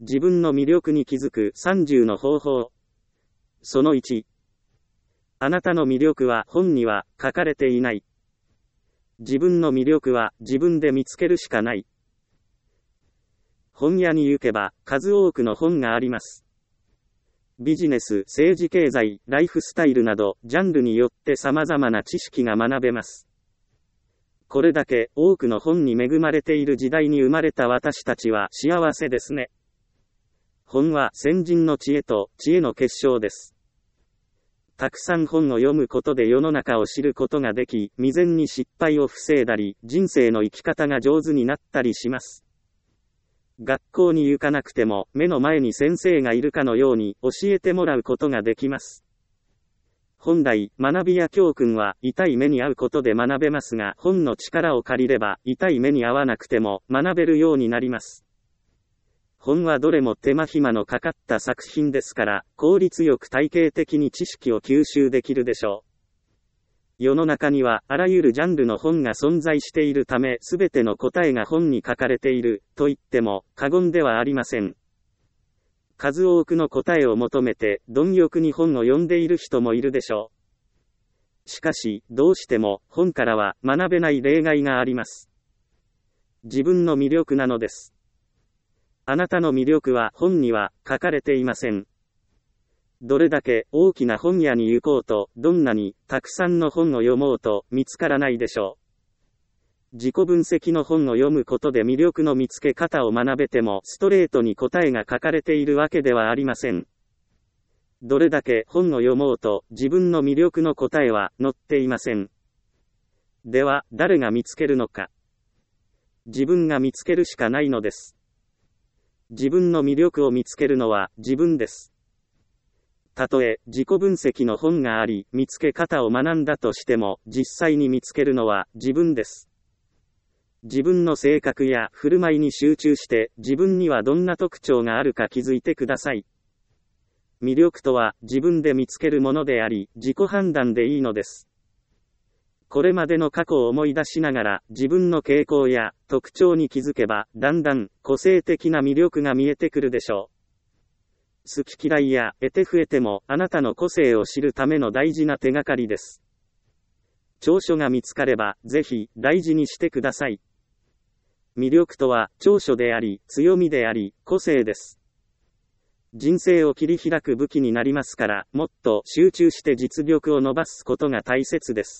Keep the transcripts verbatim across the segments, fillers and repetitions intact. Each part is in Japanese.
自分の魅力に気づくさんじゅうの方法。そのいち。あなたの魅力は本には書かれていない。自分の魅力は自分で見つけるしかない。本屋に行けば数多くの本があります。ビジネス、政治経済、ライフスタイルなど、ジャンルによって様々な知識が学べます。これだけ多くの本に恵まれている時代に生まれた私たちは幸せですね。本は先人の知恵と知恵の結晶です。たくさん本を読むことで世の中を知ることができ、未然に失敗を防いだり、人生の生き方が上手になったりします。学校に行かなくても、目の前に先生がいるかのように教えてもらうことができます。本来、学びや教訓は痛い目に遭うことで学べますが、本の力を借りれば、痛い目に遭わなくても学べるようになります。本はどれも手間暇のかかった作品ですから、効率よく体系的に知識を吸収できるでしょう。世の中にはあらゆるジャンルの本が存在しているため、すべての答えが本に書かれていると言っても過言ではありません。数多くの答えを求めて貪欲に本を読んでいる人もいるでしょう。しかし、どうしても本からは学べない例外があります。自分の魅力なのです。あなたの魅力は本には書かれていません。どれだけ大きな本屋に行こうと、どんなにたくさんの本を読もうと見つからないでしょう。自己分析の本を読むことで魅力の見つけ方を学べても、ストレートに答えが書かれているわけではありません。どれだけ本を読もうと、自分の魅力の答えは載っていません。では、誰が見つけるのか。自分が見つけるしかないのです。自分の魅力を見つけるのは自分です。たとえ自己分析の本があり、見つけ方を学んだとしても、実際に見つけるのは自分です。自分の性格や振る舞いに集中して、自分にはどんな特徴があるか気づいてください。魅力とは自分で見つけるものであり、自己判断でいいのです。これまでの過去を思い出しながら、自分の傾向や特徴に気づけば、だんだん個性的な魅力が見えてくるでしょう。好き嫌いや得て増えても、あなたの個性を知るための大事な手がかりです。長所が見つかれば、ぜひ大事にしてください。魅力とは長所であり、強みであり、個性です。人生を切り開く武器になりますから、もっと集中して実力を伸ばすことが大切です。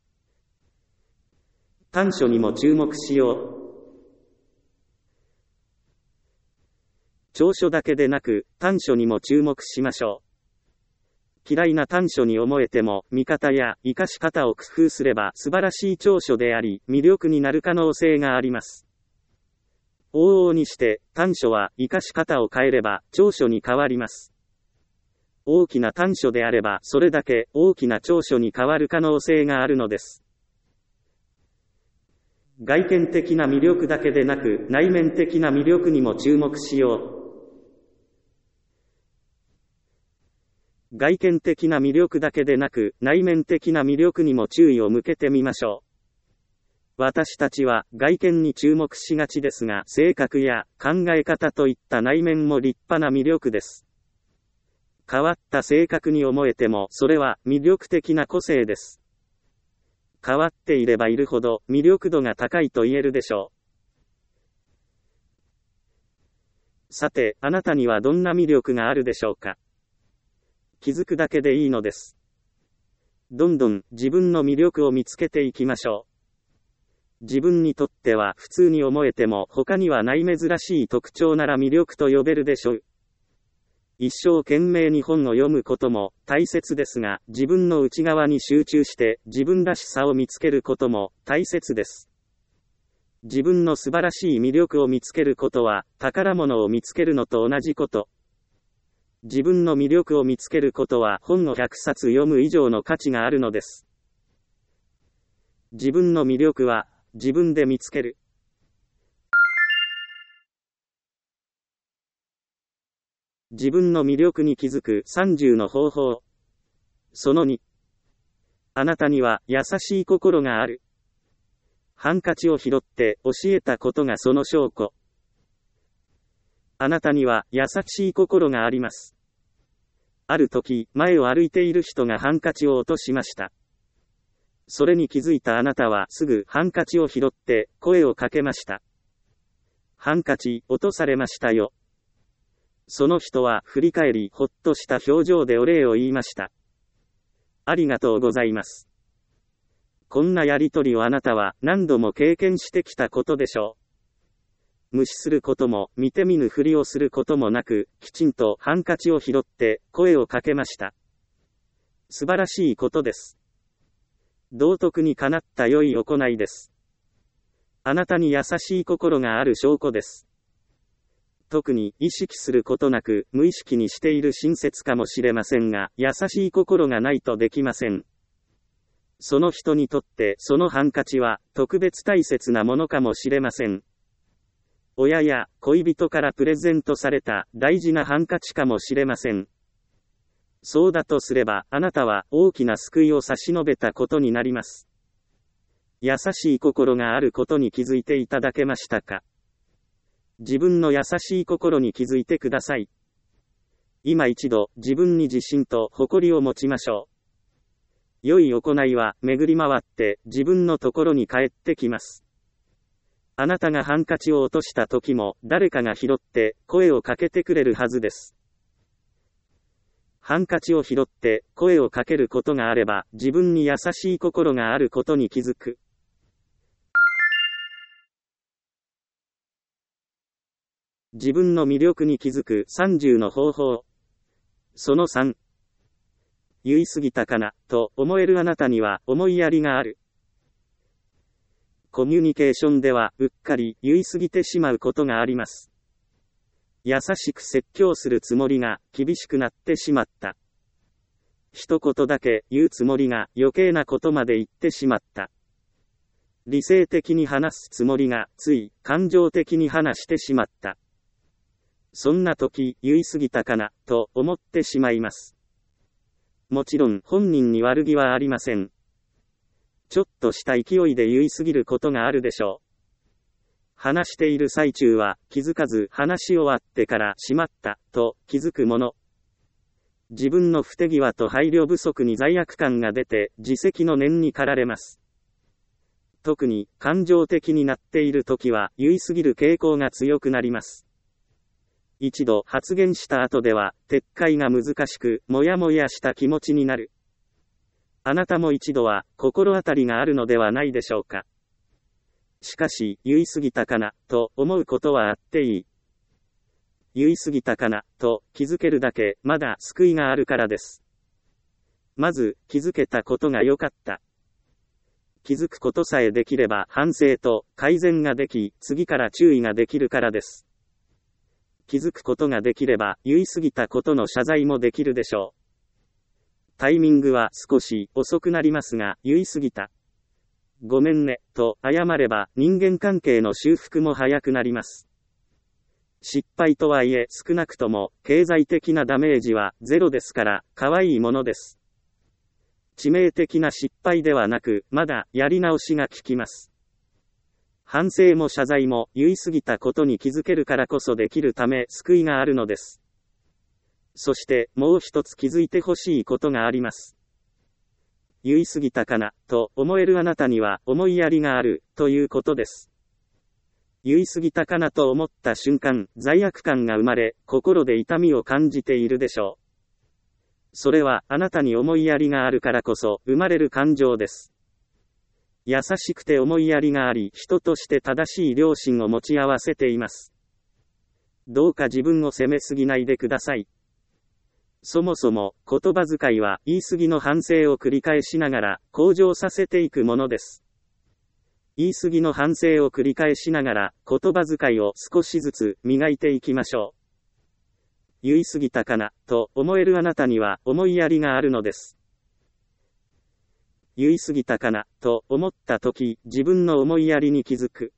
短所にも注目しよう。長所だけでなく、短所にも注目しましょう。嫌いな短所に思えても、見方や活かし方を工夫すれば素晴らしい長所であり、魅力になる可能性があります。往々にして、短所は活かし方を変えれば長所に変わります。大きな短所であれば、それだけ大きな長所に変わる可能性があるのです。外見的な魅力だけでなく、内面的な魅力にも注目しよう。外見的な魅力だけでなく、内面的な魅力にも注意を向けてみましょう。私たちは外見に注目しがちですが、性格や考え方といった内面も立派な魅力です。変わった性格に思えても、それは魅力的な個性です。変わっていればいるほど魅力度が高いと言えるでしょう。さて、あなたにはどんな魅力があるでしょうか。気づくだけでいいのです。どんどん自分の魅力を見つけていきましょう。自分にとっては普通に思えても他にはない珍しい特徴なら魅力と呼べるでしょう。一生懸命に本を読むことも大切ですが、自分の内側に集中して自分らしさを見つけることも大切です。自分の素晴らしい魅力を見つけることは宝物を見つけるのと同じこと。自分の魅力を見つけることは本をひゃくさつ読む以上の価値があるのです。自分の魅力は自分で見つける。自分の魅力に気づくさんじゅうの方法。そのに。あなたには優しい心がある。ハンカチを拾って教えたことがその証拠。 あなたには優しい心があります。ある時、前を歩いている人がハンカチを落としました。それに気づいたあなたはすぐハンカチを拾って声をかけました。ハンカチ、落とされましたよ。その人は振り返りほっとした表情でお礼を言いました。ありがとうございます。こんなやりとりをあなたは何度も経験してきたことでしょう。無視することも見て見ぬふりをすることもなく、きちんとハンカチを拾って声をかけました。素晴らしいことです。道徳にかなった良い行いです。あなたに優しい心がある証拠です。特に意識することなく無意識にしている親切かもしれませんが、優しい心がないとできません。その人にとってそのハンカチは特別大切なものかもしれません。親や恋人からプレゼントされた大事なハンカチかもしれません。そうだとすれば、あなたは大きな救いを差し伸べたことになります。優しい心があることに気づいていただけましたか？自分の優しい心に気づいてください。今一度、自分に自信と誇りを持ちましょう。良い行いは巡り回って自分のところに帰ってきます。あなたがハンカチを落とした時も誰かが拾って声をかけてくれるはずです。ハンカチを拾って声をかけることがあれば、自分に優しい心があることに気づく。自分の魅力に気づくさんじゅうの方法。そのさん。言い過ぎたかな、と思えるあなたには思いやりがある。コミュニケーションではうっかり言い過ぎてしまうことがあります。優しく説教するつもりが厳しくなってしまった。一言だけ言うつもりが余計なことまで言ってしまった。理性的に話すつもりがつい感情的に話してしまった。そんな時言い過ぎたかなと思ってしまいます。もちろん本人に悪気はありません。ちょっとした勢いで言い過ぎることがあるでしょう。話している最中は気づかず話し終わってからしまったと気づくもの。自分の不手際と配慮不足に罪悪感が出て自責の念に駆られます。特に感情的になっている時は言い過ぎる傾向が強くなります。一度発言した後では撤回が難しく、もやもやした気持ちになる。あなたも一度は心当たりがあるのではないでしょうか。しかし、言い過ぎたかな、と思うことはあっていい。言い過ぎたかな、と気づけるだけ、まだ救いがあるからです。まず、気づけたことが良かった。気づくことさえできれば反省と改善ができ、次から注意ができるからです。気づくことができれば、言い過ぎたことの謝罪もできるでしょう。タイミングは少し遅くなりますが、言い過ぎた。ごめんね、と謝れば人間関係の修復も早くなります。失敗とはいえ少なくとも経済的なダメージはゼロですから可愛いものです。致命的な失敗ではなく、まだやり直しが効きます。反省も謝罪も言い過ぎたことに気づけるからこそできるため救いがあるのです。そしてもう一つ気づいてほしいことがあります。言い過ぎたかな、と思えるあなたには思いやりがある、ということです。言い過ぎたかなと思った瞬間、罪悪感が生まれ、心で痛みを感じているでしょう。それはあなたに思いやりがあるからこそ生まれる感情です。優しくて思いやりがあり、人として正しい良心を持ち合わせています。どうか自分を責めすぎないでください。そもそも、言葉遣いは言い過ぎの反省を繰り返しながら向上させていくものです。言い過ぎの反省を繰り返しながら言葉遣いを少しずつ磨いていきましょう。言い過ぎたかな、と思えるあなたには思いやりがあるのです。言い過ぎたかな、と思ったとき、自分の思いやりに気づく。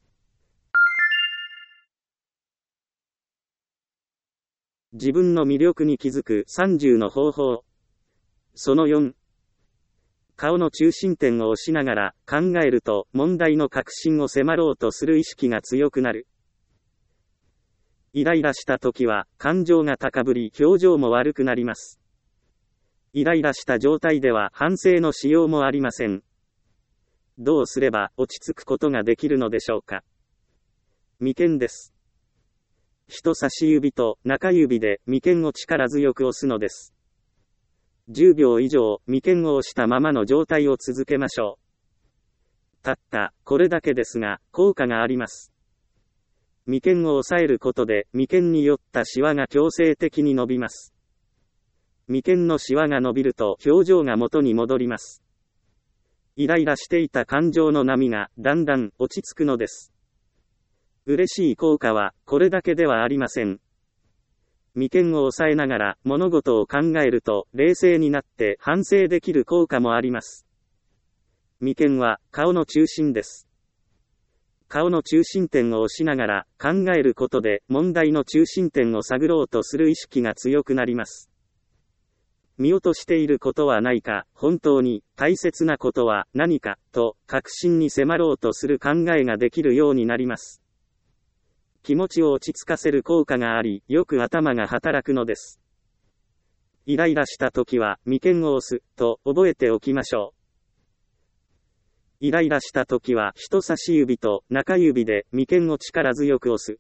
自分の魅力に気づくさんじゅうの方法。そのよん。顔の中心点を押しながら考えると問題の核心を迫ろうとする意識が強くなる。 イライラした時は、感情が高ぶり、表情も悪くなります。イライラした状態では、反省のしようもありません。どうすれば、落ち着くことができるのでしょうか。眉間です。人差し指と中指で眉間を力強く押すのです。じゅうびょう以上、眉間を押したままの状態を続けましょう。たった、これだけですが、効果があります。眉間を押さえることで、眉間に寄ったシワが強制的に伸びます。眉間のシワが伸びると、表情が元に戻ります。イライラしていた感情の波が、だんだん落ち着くのです。嬉しい効果は、これだけではありません。眉間を押さえながら、物事を考えると、冷静になって反省できる効果もあります。眉間は、顔の中心です。顔の中心点を押しながら、考えることで、問題の中心点を探ろうとする意識が強くなります。見落としていることはないか、本当に大切なことは何か、と、確信に迫ろうとする考えができるようになります。気持ちを落ち着かせる効果があり、よく頭が働くのです。イライラした時は、眉間を押す、と覚えておきましょう。イライラした時は、人差し指と中指で眉間を力強く押す。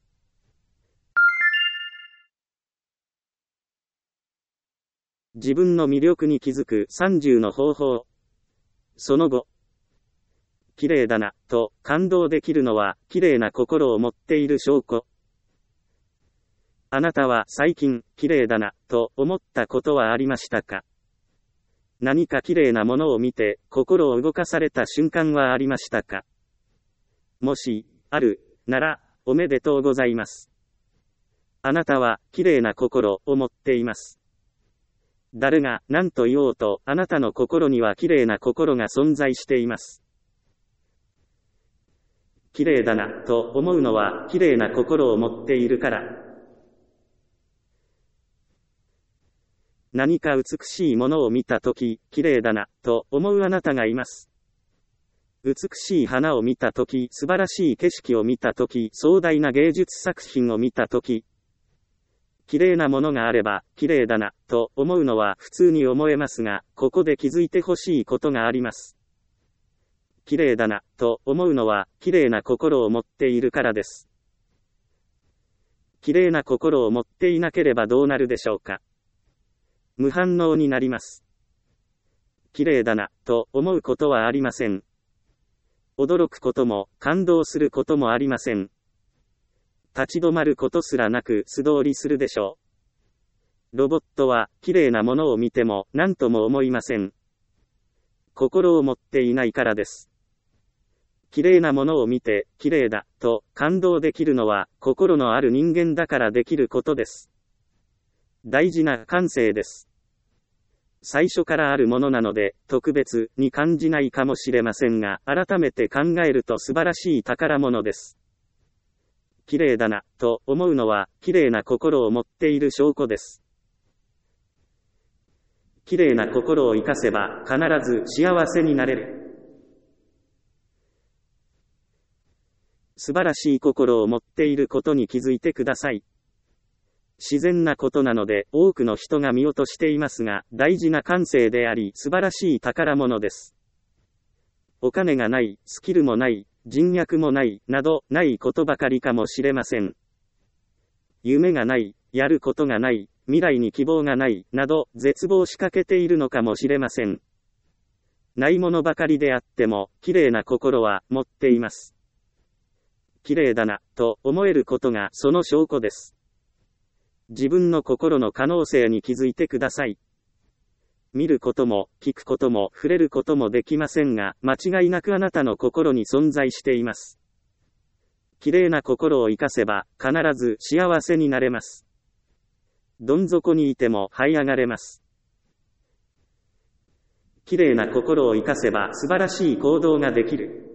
自分の魅力に気づくさんじゅうの方法。その後、綺麗だな、と感動できるのは、綺麗な心を持っている証拠。あなたは最近、綺麗だな、と思ったことはありましたか？何か綺麗なものを見て、心を動かされた瞬間はありましたか？もし、ある、なら、おめでとうございます。あなたは、綺麗な心を持っています。誰が何と言おうと、あなたの心には綺麗な心が存在しています。綺麗だな、と思うのは、綺麗な心を持っているから。何か美しいものを見たとき、綺麗だな、と思うあなたがいます。美しい花を見たとき、素晴らしい景色を見たとき、壮大な芸術作品を見たとき、綺麗なものがあれば、綺麗だな、と思うのは普通に思えますが、ここで気づいてほしいことがあります。綺麗だな、と思うのは、綺麗な心を持っているからです。綺麗な心を持っていなければどうなるでしょうか。無反応になります。綺麗だな、と思うことはありません。驚くことも、感動することもありません。立ち止まることすらなく素通りするでしょう。ロボットは、綺麗なものを見ても、何とも思いません。心を持っていないからです。綺麗なものを見て、綺麗だ、と感動できるのは、心のある人間だからできることです。大事な感性です。最初からあるものなので、特別に感じないかもしれませんが、改めて考えると素晴らしい宝物です。綺麗だな、と思うのは、綺麗な心を持っている証拠です。綺麗な心を生かせば、必ず幸せになれる。素晴らしい心を持っていることに気づいてください。自然なことなので、多くの人が見落としていますが、大事な感性であり、素晴らしい宝物です。お金がない、スキルもない、人脈もない、など、ないことばかりかもしれません。夢がない、やることがない、未来に希望がない、など、絶望しかけているのかもしれません。ないものばかりであっても、綺麗な心は持っています。綺麗だな、と思えることがその証拠です。自分の心の可能性に気づいてください。見ることも、聞くことも、触れることもできませんが、間違いなくあなたの心に存在しています。綺麗な心を生かせば、必ず幸せになれます。どん底にいても這い上がれます。綺麗な心を生かせば、素晴らしい行動ができる。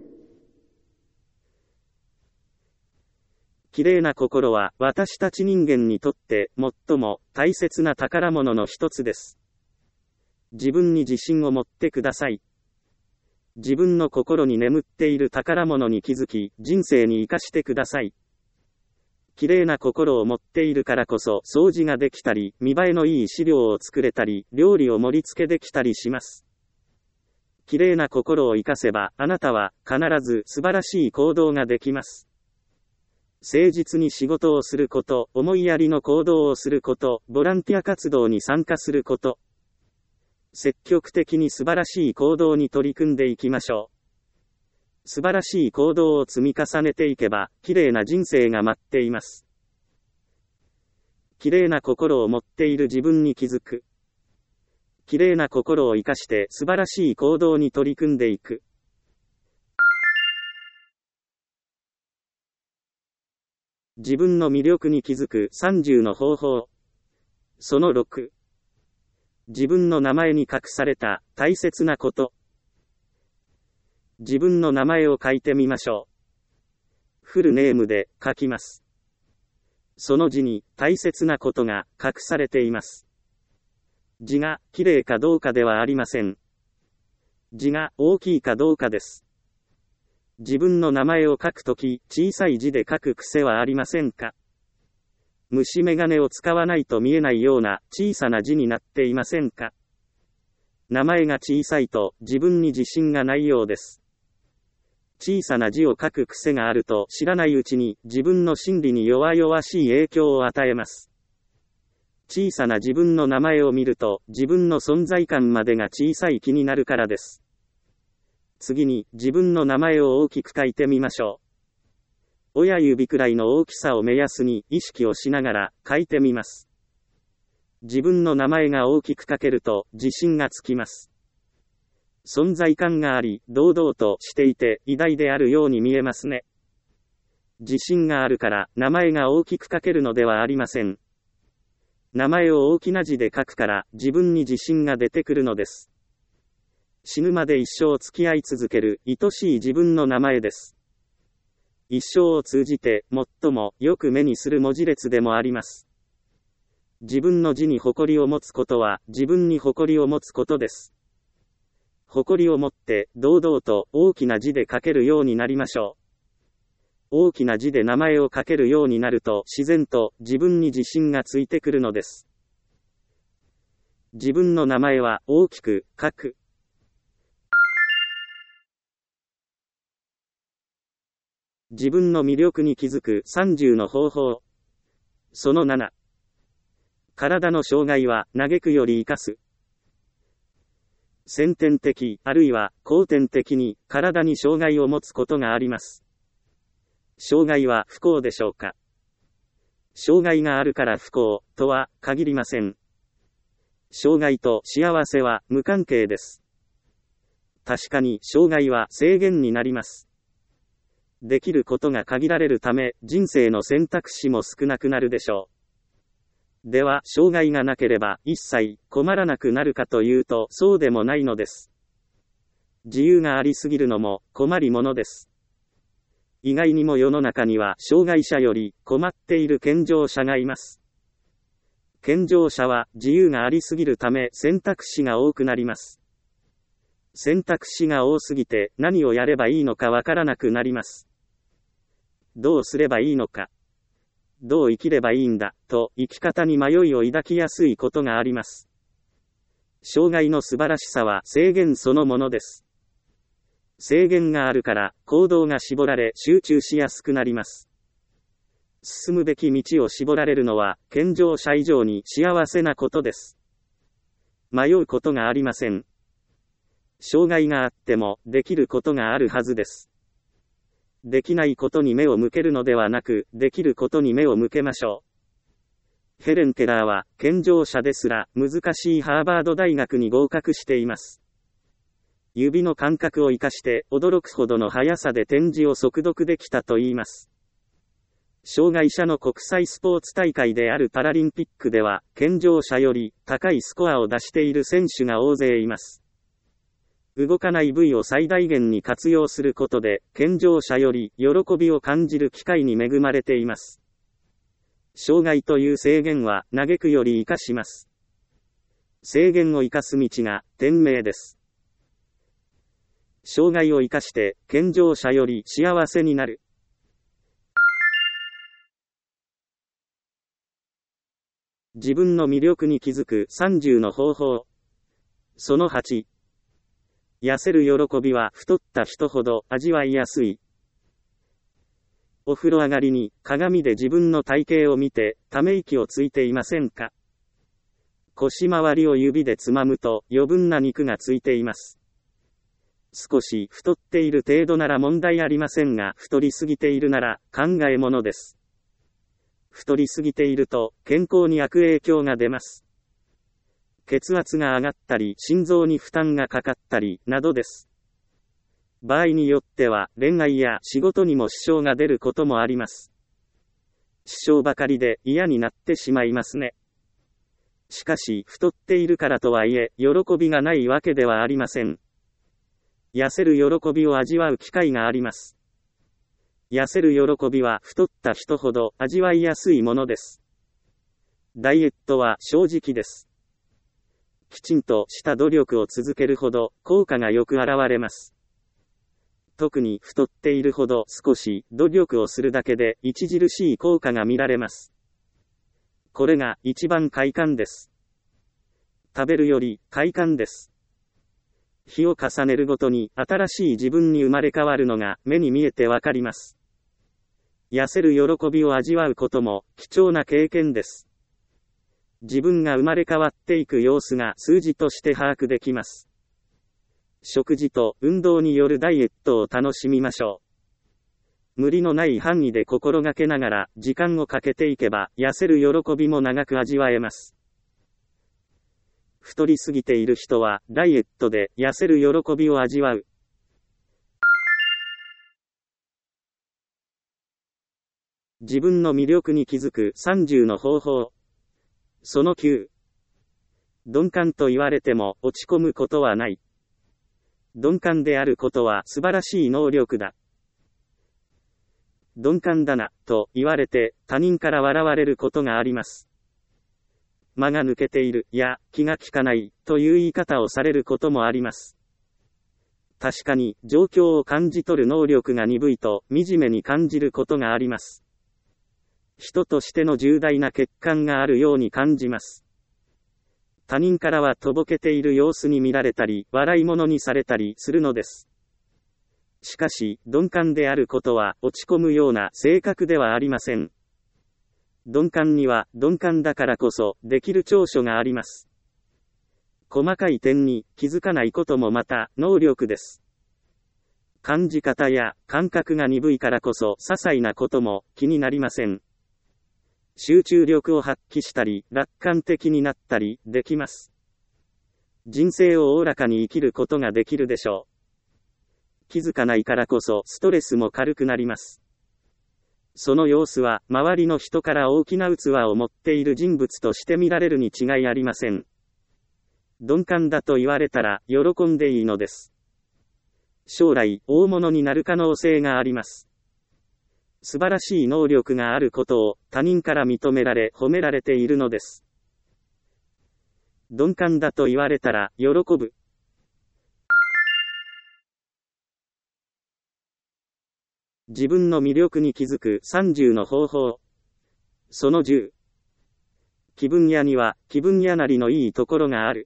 綺麗な心は私たち人間にとって最も大切な宝物の一つです。自分に自信を持ってください。自分の心に眠っている宝物に気づき、人生に生かしてください。 綺麗な心を持っているからこそ掃除ができたり、見栄えのいい資料を作れたり、料理を盛り付けできたりします。綺麗な心を生かせば、あなたは必ず素晴らしい行動ができます。誠実に仕事をすること、思いやりの行動をすること、ボランティア活動に参加すること。積極的に素晴らしい行動に取り組んでいきましょう。素晴らしい行動を積み重ねていけば、綺麗な人生が待っています。綺麗な心を持っている自分に気づく。綺麗な心を生かして素晴らしい行動に取り組んでいく。自分の魅力に気づくさんじゅうの方法。そのろく。自分の名前に隠された大切なこと。自分の名前を書いてみましょう。フルネームで書きます。その字に大切なことが隠されています。字が綺麗かどうかではありません。字が大きいかどうかです。自分の名前を書くとき、小さい字で書く癖はありませんか？虫眼鏡を使わないと見えないような小さな字になっていませんか？名前が小さいと自分に自信がないようです。小さな字を書く癖があると知らないうちに自分の心理に弱々しい影響を与えます。小さな自分の名前を見ると自分の存在感までが小さい気になるからです。次に自分の名前を大きく書いてみましょう。親指くらいの大きさを目安に意識をしながら書いてみます。自分の名前が大きく書けると自信がつきます。存在感があり、堂々としていて偉大であるように見えますね。自信があるから名前が大きく書けるのではありません。名前を大きな字で書くから自分に自信が出てくるのです。死ぬまで一生付き合い続ける愛しい自分の名前です。一生を通じて最もよく目にする文字列でもあります。自分の字に誇りを持つことは自分に誇りを持つことです。誇りを持って堂々と大きな字で書けるようになりましょう。大きな字で名前を書けるようになると自然と自分に自信がついてくるのです。自分の名前は大きく書く。自分の魅力に気づくさんじゅうの方法。そのなな。体の障害は嘆くより生かす。先天的、あるいは後天的に体に障害を持つことがあります。障害は不幸でしょうか？障害があるから不幸とは限りません。障害と幸せは無関係です。確かに障害は制限になります。できることが限られるため、人生の選択肢も少なくなるでしょう。では、障害がなければ一切困らなくなるかというと、そうでもないのです。自由がありすぎるのも困りものです。意外にも世の中には障害者より困っている健常者がいます。健常者は自由がありすぎるため選択肢が多くなります。選択肢が多すぎて何をやればいいのかわからなくなります。どうすればいいのか、どう生きればいいんだ、と生き方に迷いを抱きやすいことがあります。障害の素晴らしさは制限そのものです。制限があるから行動が絞られ集中しやすくなります。進むべき道を絞られるのは健常者以上に幸せなことです。迷うことがありません。障害があってもできることがあるはずです。できないことに目を向けるのではなく、できることに目を向けましょう。ヘレン・ケラーは健常者ですら難しいハーバード大学に合格しています。指の感覚を生かして驚くほどの速さで点字を速読できたといいます。障害者の国際スポーツ大会であるパラリンピックでは、健常者より高いスコアを出している選手が大勢います。動かない部位を最大限に活用することで、健常者より喜びを感じる機会に恵まれています。障害という制限は嘆くより生かします。制限を生かす道が天命です。障害を生かして健常者より幸せになる。 自分の魅力に気づくさんじゅうの方法。そのはち。痩せる喜びは太った人ほど味わいやすい。お風呂上がりに鏡で自分の体型を見てため息をついていませんか？腰回りを指でつまむと余分な肉がついています。少し太っている程度なら問題ありませんが、太りすぎているなら考えものです。太りすぎていると健康に悪影響が出ます。血圧が上がったり、心臓に負担がかかったり、などです。場合によっては恋愛や仕事にも支障が出ることもあります。支障ばかりで嫌になってしまいますね。しかし、太っているからとはいえ、喜びがないわけではありません。痩せる喜びを味わう機会があります。痩せる喜びは太った人ほど味わいやすいものです。ダイエットは正直です。きちんとした努力を続けるほど効果がよく現れます。特に太っているほど少し努力をするだけで著しい効果が見られます。これが一番快感です。食べるより快感です。日を重ねるごとに新しい自分に生まれ変わるのが目に見えてわかります。痩せる喜びを味わうことも貴重な経験です。自分が生まれ変わっていく様子が数字として把握できます。食事と運動によるダイエットを楽しみましょう。無理のない範囲で心がけながら時間をかけていけば痩せる喜びも長く味わえます。太りすぎている人はダイエットで痩せる喜びを味わう。自分の魅力に気づくさんじゅうの方法。そのきゅう。鈍感と言われても落ち込むことはない。鈍感であることは素晴らしい能力だ。鈍感だな、と言われて他人から笑われることがあります。間が抜けている、や気が利かない、という言い方をされることもあります。確かに状況を感じ取る能力が鈍いと惨めに感じることがあります。人としての重大な欠陥があるように感じます。他人からはとぼけている様子に見られたり、笑い物にされたりするのです。しかし、鈍感であることは落ち込むような性格ではありません。鈍感には鈍感だからこそできる長所があります。細かい点に気づかないこともまた能力です。感じ方や感覚が鈍いからこそ些細なことも気になりません。集中力を発揮したり、楽観的になったりできます。人生をおおらかに生きることができるでしょう。気づかないからこそストレスも軽くなります。その様子は周りの人から大きな器を持っている人物として見られるに違いありません。鈍感だと言われたら喜んでいいのです。将来大物になる可能性があります。素晴らしい能力があることを他人から認められ褒められているのです。鈍感だと言われたら喜ぶ。自分の魅力に気づくさんじゅうの方法。そのじゅう。気分屋には気分屋なりのいいところがある。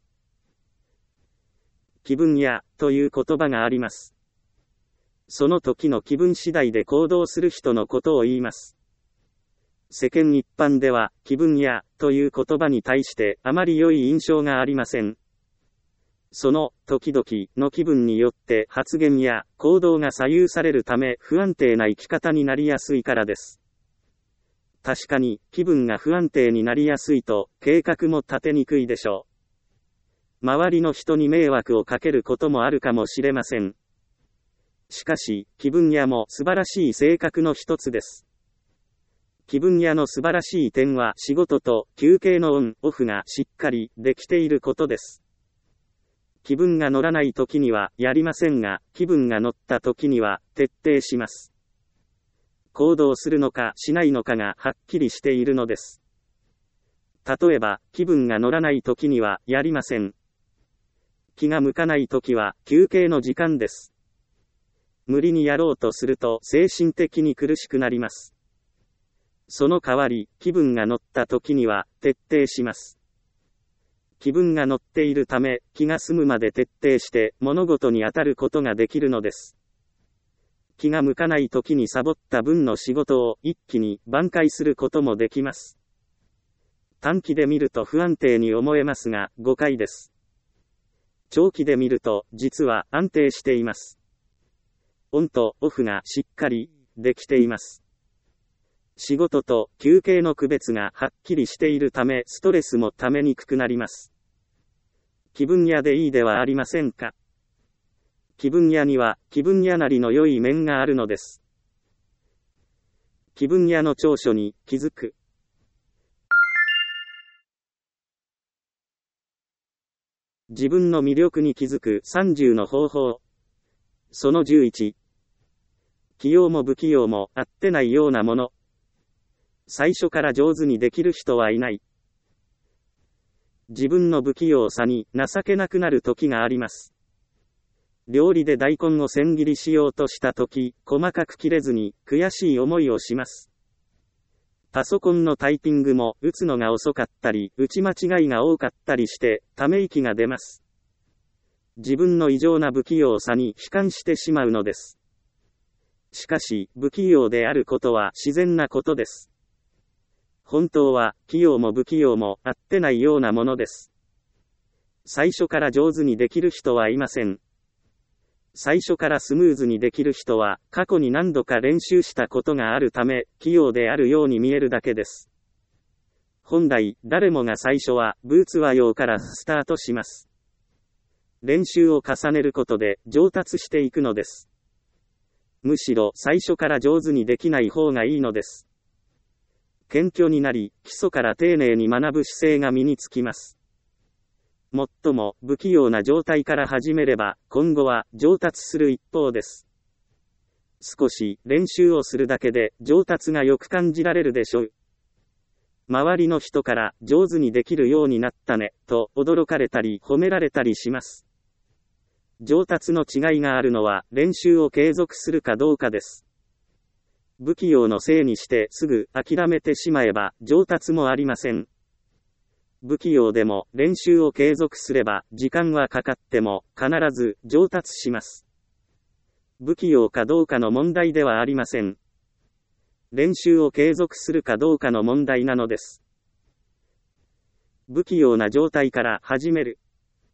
気分屋という言葉があります。その時の気分次第で行動する人のことを言います。世間一般では気分屋という言葉に対してあまり良い印象がありません。その時々の気分によって発言や行動が左右されるため不安定な生き方になりやすいからです。確かに気分が不安定になりやすいと計画も立てにくいでしょう。周りの人に迷惑をかけることもあるかもしれません。しかし、気分屋も素晴らしい性格の一つです。気分屋の素晴らしい点は仕事と休憩のオン・オフがしっかりできていることです。気分が乗らない時にはやりませんが、気分が乗った時には徹底します。行動するのかしないのかがはっきりしているのです。例えば、気分が乗らない時にはやりません。気が向かない時は休憩の時間です。無理にやろうとすると精神的に苦しくなります。 その代わり、気分が乗った時には、徹底します。気分が乗っているため、気が済むまで徹底して、物事に当たることができるのです。気が向かない時にサボった分の仕事を一気に挽回することもできます。短期で見ると不安定に思えますが、誤解です。長期で見ると、実は安定しています。オンとオフがしっかりできています。仕事と休憩の区別がはっきりしているため、ストレスもためにくくなります。気分屋でいいではありませんか。気分屋には気分屋なりの良い面があるのです。気分屋の長所に気づく。自分の魅力に気づくさんじゅうの方法。そのじゅういち。器用も不器用も合ってないようなもの。最初から上手にできる人はいない。自分の不器用さに情けなくなる時があります。料理で大根を千切りしようとした時、細かく切れずに悔しい思いをします。パソコンのタイピングも打つのが遅かったり、打ち間違いが多かったりして、ため息が出ます。自分の異常な不器用さに悲観してしまうのです。しかし、不器用であることは自然なことです。本当は、器用も不器用も合ってないようなものです。最初から上手にできる人はいません。最初からスムーズにできる人は、過去に何度か練習したことがあるため、器用であるように見えるだけです。本来、誰もが最初は、ブーツ和用からスタートします。練習を重ねることで、上達していくのです。むしろ、最初から上手にできない方がいいのです。謙虚になり、基礎から丁寧に学ぶ姿勢が身につきます。もっとも、不器用な状態から始めれば、今後は上達する一方です。少し練習をするだけで上達がよく感じられるでしょう。周りの人から上手にできるようになったね、と驚かれたり褒められたりします。上達の違いがあるのは練習を継続するかどうかです。不器用のせいにしてすぐ諦めてしまえば上達もありません。不器用でも練習を継続すれば時間はかかっても必ず上達します。不器用かどうかの問題ではありません。練習を継続するかどうかの問題なのです。不器用な状態から始める。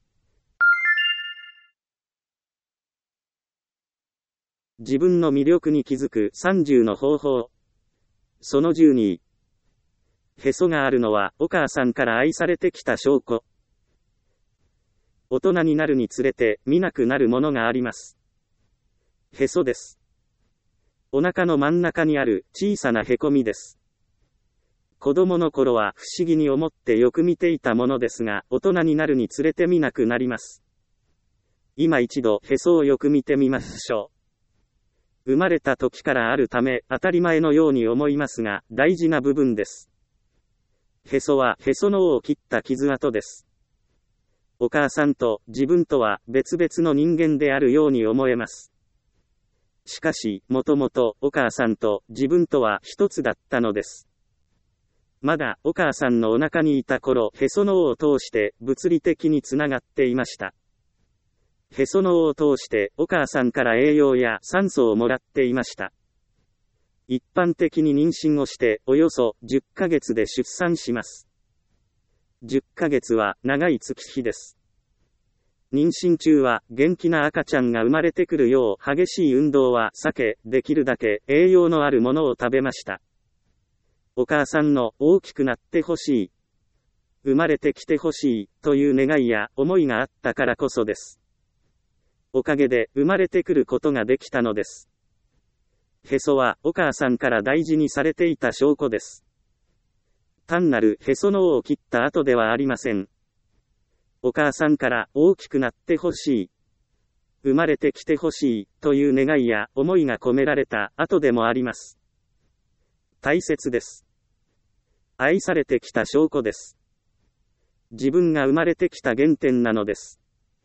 自分の魅力に気づくさんじゅうの方法。そのじゅうに。へそがあるのはお母さんから愛されてきた証拠。大人になるにつれて見なくなるものがあります。へそです。お腹の真ん中にある小さなへこみです。子供の頃は不思議に思ってよく見ていたものですが、大人になるにつれて見なくなります。今一度へそをよく見てみましょう。生まれた時からあるため当たり前のように思いますが、大事な部分です。へそはへその緒を切った傷跡です。お母さんと自分とは別々の人間であるように思えます。しかし、もともとお母さんと自分とは一つだったのです。まだお母さんのお腹にいた頃、へその緒を通して物理的につながっていました。へその緒を通してお母さんから栄養や酸素をもらっていました。一般的に妊娠をしておよそじゅっかげつで出産します。じゅっかげつは長い月日です。妊娠中は元気な赤ちゃんが生まれてくるよう激しい運動は避け、できるだけ栄養のあるものを食べました。お母さんの大きくなってほしい、生まれてきてほしいという願いや思いがあったからこそです。おかげで生まれてくることができたのです。へそはお母さんから大事にされていた証拠です。単なるへその緒を切った後ではありません。お母さんから大きくなってほしい、生まれてきてほしいという願いや思いが込められた後でもあります。大切です。愛されてきた証拠です。自分が生まれてきた原点なのです。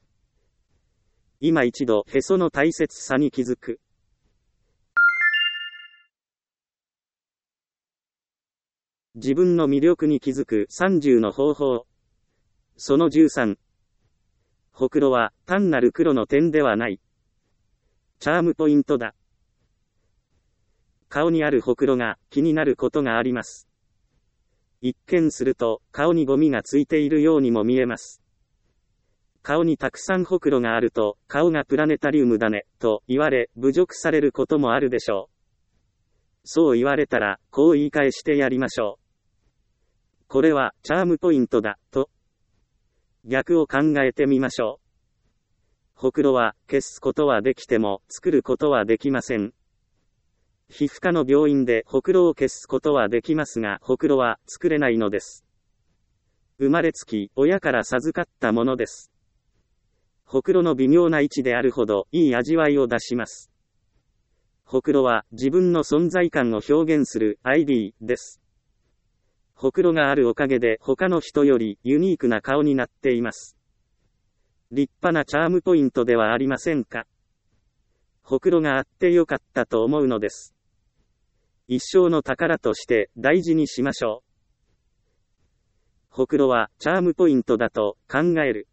今一度へその大切さに気づく。 自分の魅力に気づくさんじゅうの方法。そのじゅうさん。ほくろは単なる黒の点ではない。チャームポイントだ。顔にあるほくろが気になることがあります。一見すると顔にゴミがついているようにも見えます。顔にたくさんほくろがあると顔がプラネタリウムだねと言われ侮辱されることもあるでしょう。そう言われたらこう言い返してやりましょう。これはチャームポイントだと。逆を考えてみましょう。ほくろは消すことはできても作ることはできません。皮膚科の病院でほくろを消すことはできますが、ほくろは作れないのです。生まれつき親から授かったものです。ほくろの微妙な位置であるほどいい味わいを出します。ほくろは自分の存在感を表現する アイディー です。ほくろがあるおかげで他の人よりユニークな顔になっています。立派なチャームポイントではありませんか。ほくろがあってよかったと思うのです。一生の宝として大事にしましょう。ほくろはチャームポイントだと考える。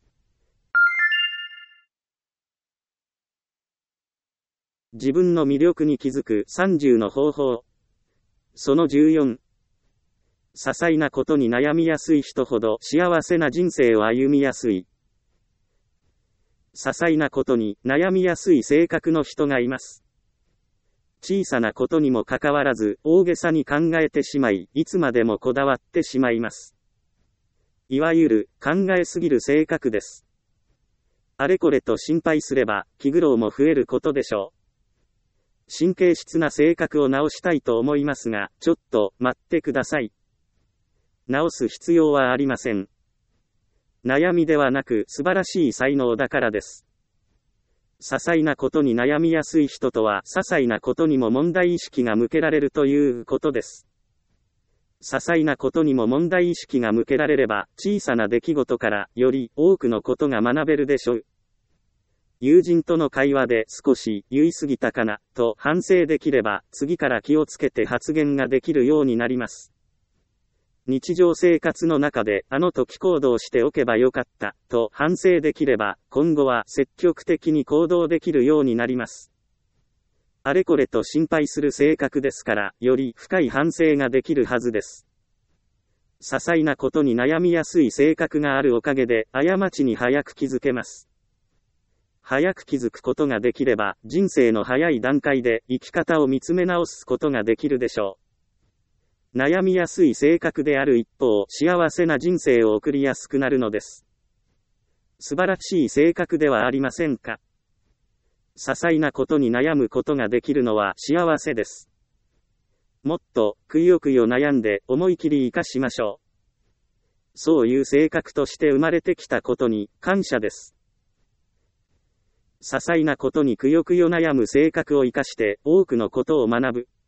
自分の魅力に気づくさんじゅうの方法。そのじゅうよん。些細なことに悩みやすい人ほど幸せな人生を歩みやすい。些細なことに悩みやすい性格の人がいます。小さなことにもかかわらず大げさに考えてしまい、いつまでもこだわってしまいます。いわゆる考えすぎる性格です。あれこれと心配すれば気苦労も増えることでしょう。神経質な性格を直したいと思いますが、ちょっと待ってください。直す必要はありません。悩みではなく素晴らしい才能だからです。些細なことに悩みやすい人とは、些細なことにも問題意識が向けられるということです。些細なことにも問題意識が向けられれば、小さな出来事からより多くのことが学べるでしょう。友人との会話で少し言い過ぎたかなと反省できれば、次から気をつけて発言ができるようになります。日常生活の中であの時行動しておけばよかったと反省できれば、今後は積極的に行動できるようになります。あれこれと心配する性格ですから、より深い反省ができるはずです。些細なことに悩みやすい性格があるおかげで、過ちに早く気づけます。早く気づくことができれば、人生の早い段階で生き方を見つめ直すことができるでしょう。悩みやすい性格である一方、幸せな人生を送りやすくなるのです。素晴らしい性格ではありませんか。些細なことに悩むことができるのは幸せです。もっと、くよくよ悩んで思い切り生かしましょう。そういう性格として生まれてきたことに感謝です。些細なことにくよくよ悩む性格を生かして多くのことを学ぶ。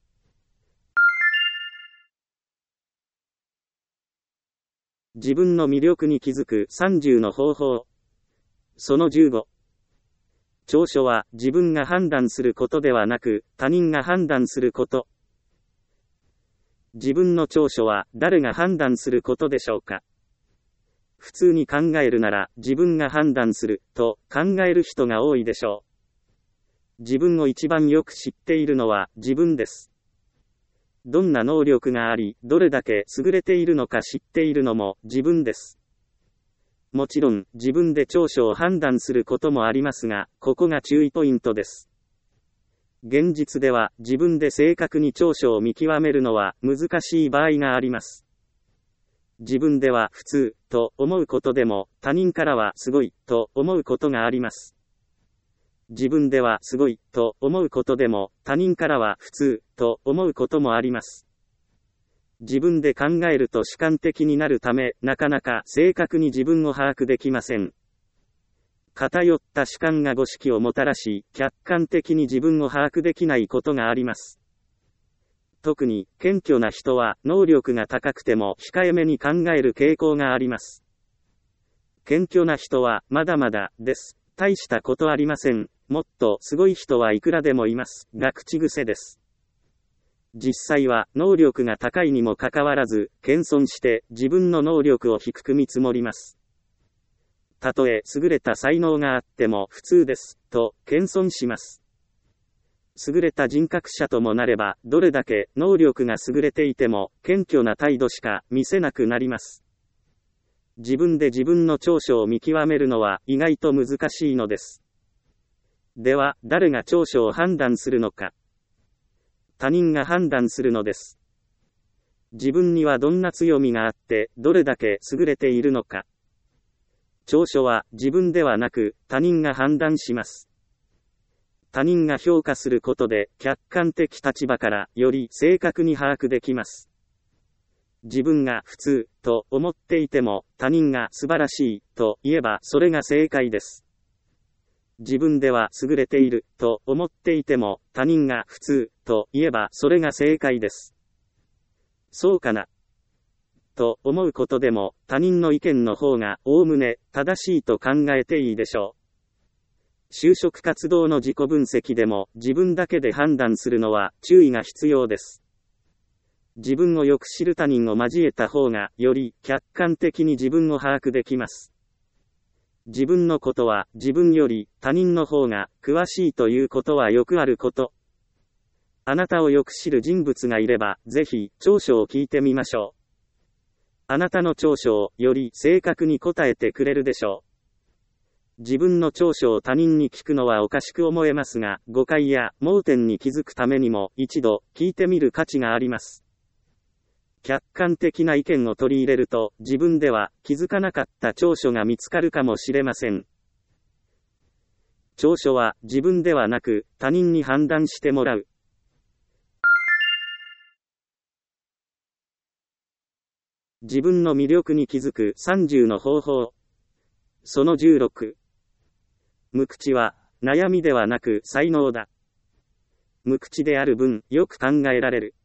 自分の魅力に気づくさんじゅうの方法。そのじゅうご。長所は自分が判断することではなく他人が判断すること。自分の長所は誰が判断することでしょうか。普通に考えるなら自分が判断すると考える人が多いでしょう。自分を一番よく知っているのは自分です。どんな能力があり、どれだけ優れているのか知っているのも自分です。もちろん自分で長所を判断することもありますが、ここが注意ポイントです。現実では自分で正確に長所を見極めるのは難しい場合があります。自分では普通と思うことでも他人からはすごいと思うことがあります。自分ではすごいと思うことでも他人からは普通と思うこともあります。自分で考えると主観的になるため、なかなか正確に自分を把握できません。偏った主観が誤識をもたらし、客観的に自分を把握できないことがあります。特に謙虚な人は能力が高くても控えめに考える傾向があります。謙虚な人はまだまだです。大したことありません。もっとすごい人はいくらでもいます。が口癖です。 実際は能力が高いにもかかわらず、謙遜して自分の能力を低く見積もります。たとえ優れた才能があっても普通です、と謙遜します。優れた人格者ともなれば、どれだけ能力が優れていても、謙虚な態度しか見せなくなります。自分で自分の長所を見極めるのは意外と難しいのです。では、誰が長所を判断するのか。他人が判断するのです。自分にはどんな強みがあって、どれだけ優れているのか。長所は自分ではなく、他人が判断します。他人が評価することで、客観的立場からより正確に把握できます。自分が普通と思っていても、他人が素晴らしいと言えばそれが正解です。自分では優れていると思っていても、他人が普通と言えばそれが正解です。そうかなと思うことでも、他人の意見の方がおおむね正しいと考えていいでしょう。就職活動の自己分析でも、自分だけで判断するのは注意が必要です。自分をよく知る他人を交えた方が、より客観的に自分を把握できます。自分のことは自分より他人の方が詳しいということはよくあること。あなたをよく知る人物がいれば、ぜひ長所を聞いてみましょう。あなたの長所をより正確に答えてくれるでしょう。自分の長所を他人に聞くのはおかしく思えますが、誤解や盲点に気づくためにも一度聞いてみる価値があります。客観的な意見を取り入れると、自分では気づかなかった長所が見つかるかもしれません。長所は自分ではなく他人に判断してもらう。自分の魅力に気づくさんじゅうの方法。そのじゅうろく。無口は悩みではなく才能だ。無口である分、よく考えられる。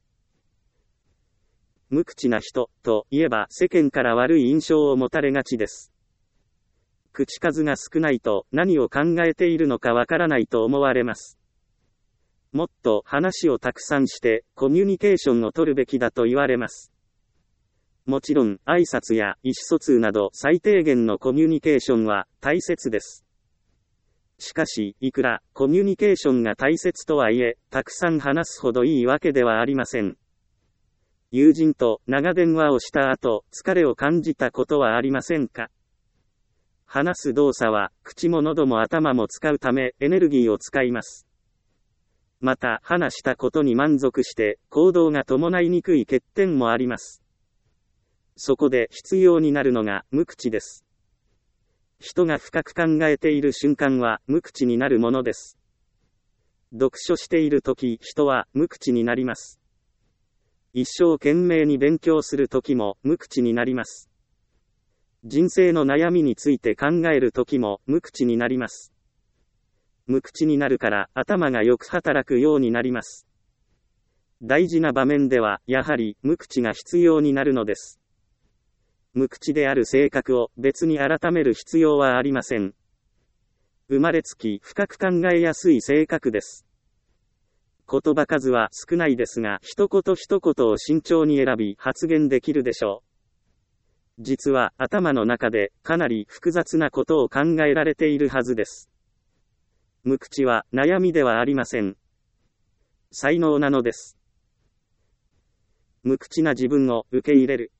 無口な人といえば世間から悪い印象を持たれがちです。口数が少ないと何を考えているのかわからないと思われます。もっと話をたくさんしてコミュニケーションを取るべきだと言われます。もちろん挨拶や意思疎通など最低限のコミュニケーションは大切です。しかし、いくらコミュニケーションが大切とはいえ、たくさん話すほどいいわけではありません。友人と長電話をした後、疲れを感じたことはありませんか？話す動作は、口も喉も頭も使うため、エネルギーを使います。また、話したことに満足して、行動が伴いにくい欠点もあります。そこで必要になるのが、無口です。人が深く考えている瞬間は、無口になるものです。読書しているとき、人は無口になります。一生懸命に勉強するときも無口になります。人生の悩みについて考えるときも無口になります。無口になるから頭がよく働くようになります。大事な場面ではやはり無口が必要になるのです。無口である性格を別に改める必要はありません。生まれつき深く考えやすい性格です。言葉数は少ないですが、一言一言を慎重に選び発言できるでしょう。実は頭の中でかなり複雑なことを考えられているはずです。無口は悩みではありません。才能なのです。無口な自分を受け入れる。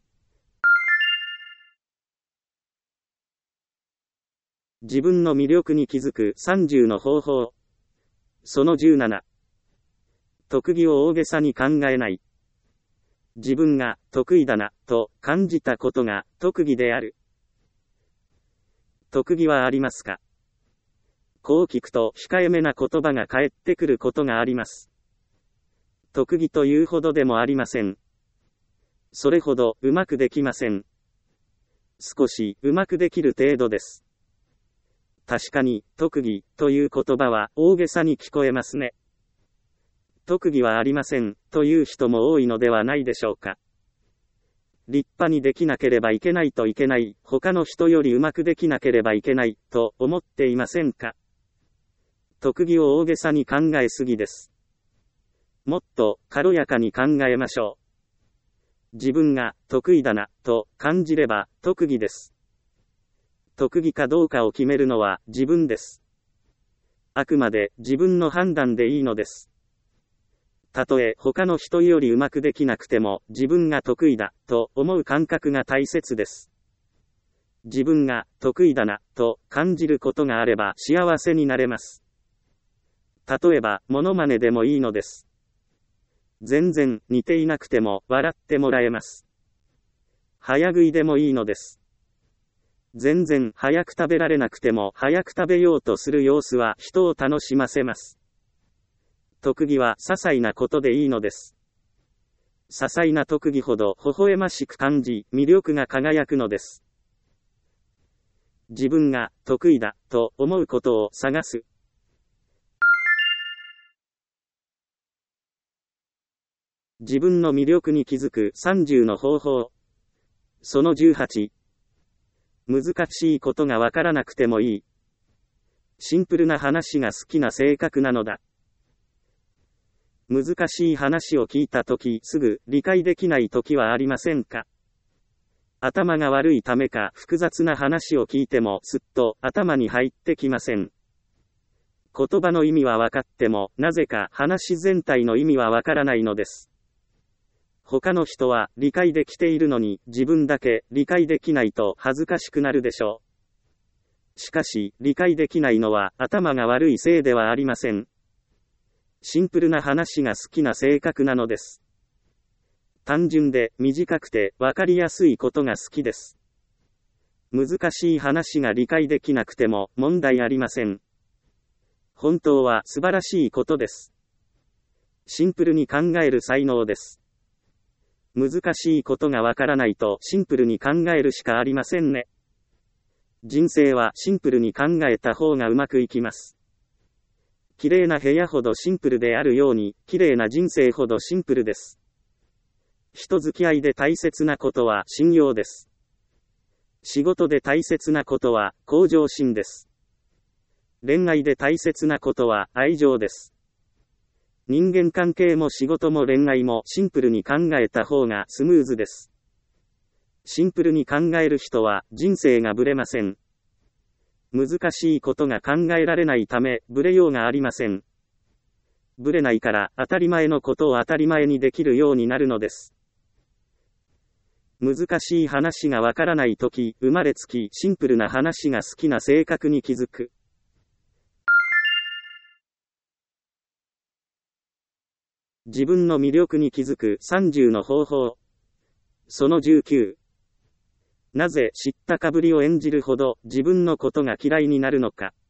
自分の魅力に気づくさんじゅうの方法。そのじゅうなな。特技を大げさに考えない。自分が得意だなと感じたことが特技である。特技はありますか？こう聞くと控えめな言葉が返ってくることがあります。特技というほどでもありません。それほどうまくできません。少しうまくできる程度です。確かに特技という言葉は大げさに聞こえますね。特技はありませんという人も多いのではないでしょうか。立派にできなければいけないといけない、他の人よりうまくできなければいけないと思っていませんか。特技を大げさに考えすぎです。 もっと軽やかに考えましょう。自分が得意だなと感じれば特技です。特技かどうかを決めるのは自分です。あくまで自分の判断でいいのです。たとえ他の人よりうまくできなくても自分が得意だと思う感覚が大切です。自分が得意だなと感じることがあれば幸せになれます。例えばモノマネでもいいのです。全然似ていなくても笑ってもらえます。早食いでもいいのです。全然早く食べられなくても早く食べようとする様子は人を楽しませます。特技は些細なことでいいのです。些細な特技ほど微笑ましく感じ、魅力が輝くのです。自分が得意だと思うことを探す。自分の魅力に気づくさんじゅうの方法。そのじゅうはち。難しいことがわからなくてもいい。シンプルな話が好きな性格なのだ。難しい話を聞いたときすぐ理解できないときはありませんか？頭が悪いためか複雑な話を聞いてもすっと頭に入ってきません。言葉の意味は分かってもなぜか話全体の意味はわからないのです。他の人は理解できているのに自分だけ理解できないと恥ずかしくなるでしょう。しかし理解できないのは頭が悪いせいではありません。シンプルな話が好きな性格なのです。単純で短くてわかりやすいことが好きです。難しい話が理解できなくても問題ありません。本当は素晴らしいことです。シンプルに考える才能です。難しいことがわからないとシンプルに考えるしかありませんね。人生はシンプルに考えた方がうまくいきます。綺麗な部屋ほどシンプルであるように、綺麗な人生ほどシンプルです。人付き合いで大切なことは信用です。仕事で大切なことは向上心です。恋愛で大切なことは愛情です。人間関係も仕事も恋愛もシンプルに考えた方がスムーズです。シンプルに考える人は人生がぶれません。難しいことが考えられないため、ぶれようがありません。ぶれないから当たり前のことを当たり前にできるようになるのです。難しい話がわからないとき、生まれつきシンプルな話が好きな性格に気づく。自分の魅力に気づくさんじゅうの方法。そのじゅうきゅう。なぜ知ったかぶりを演じるほど自分のことが嫌いになるのか。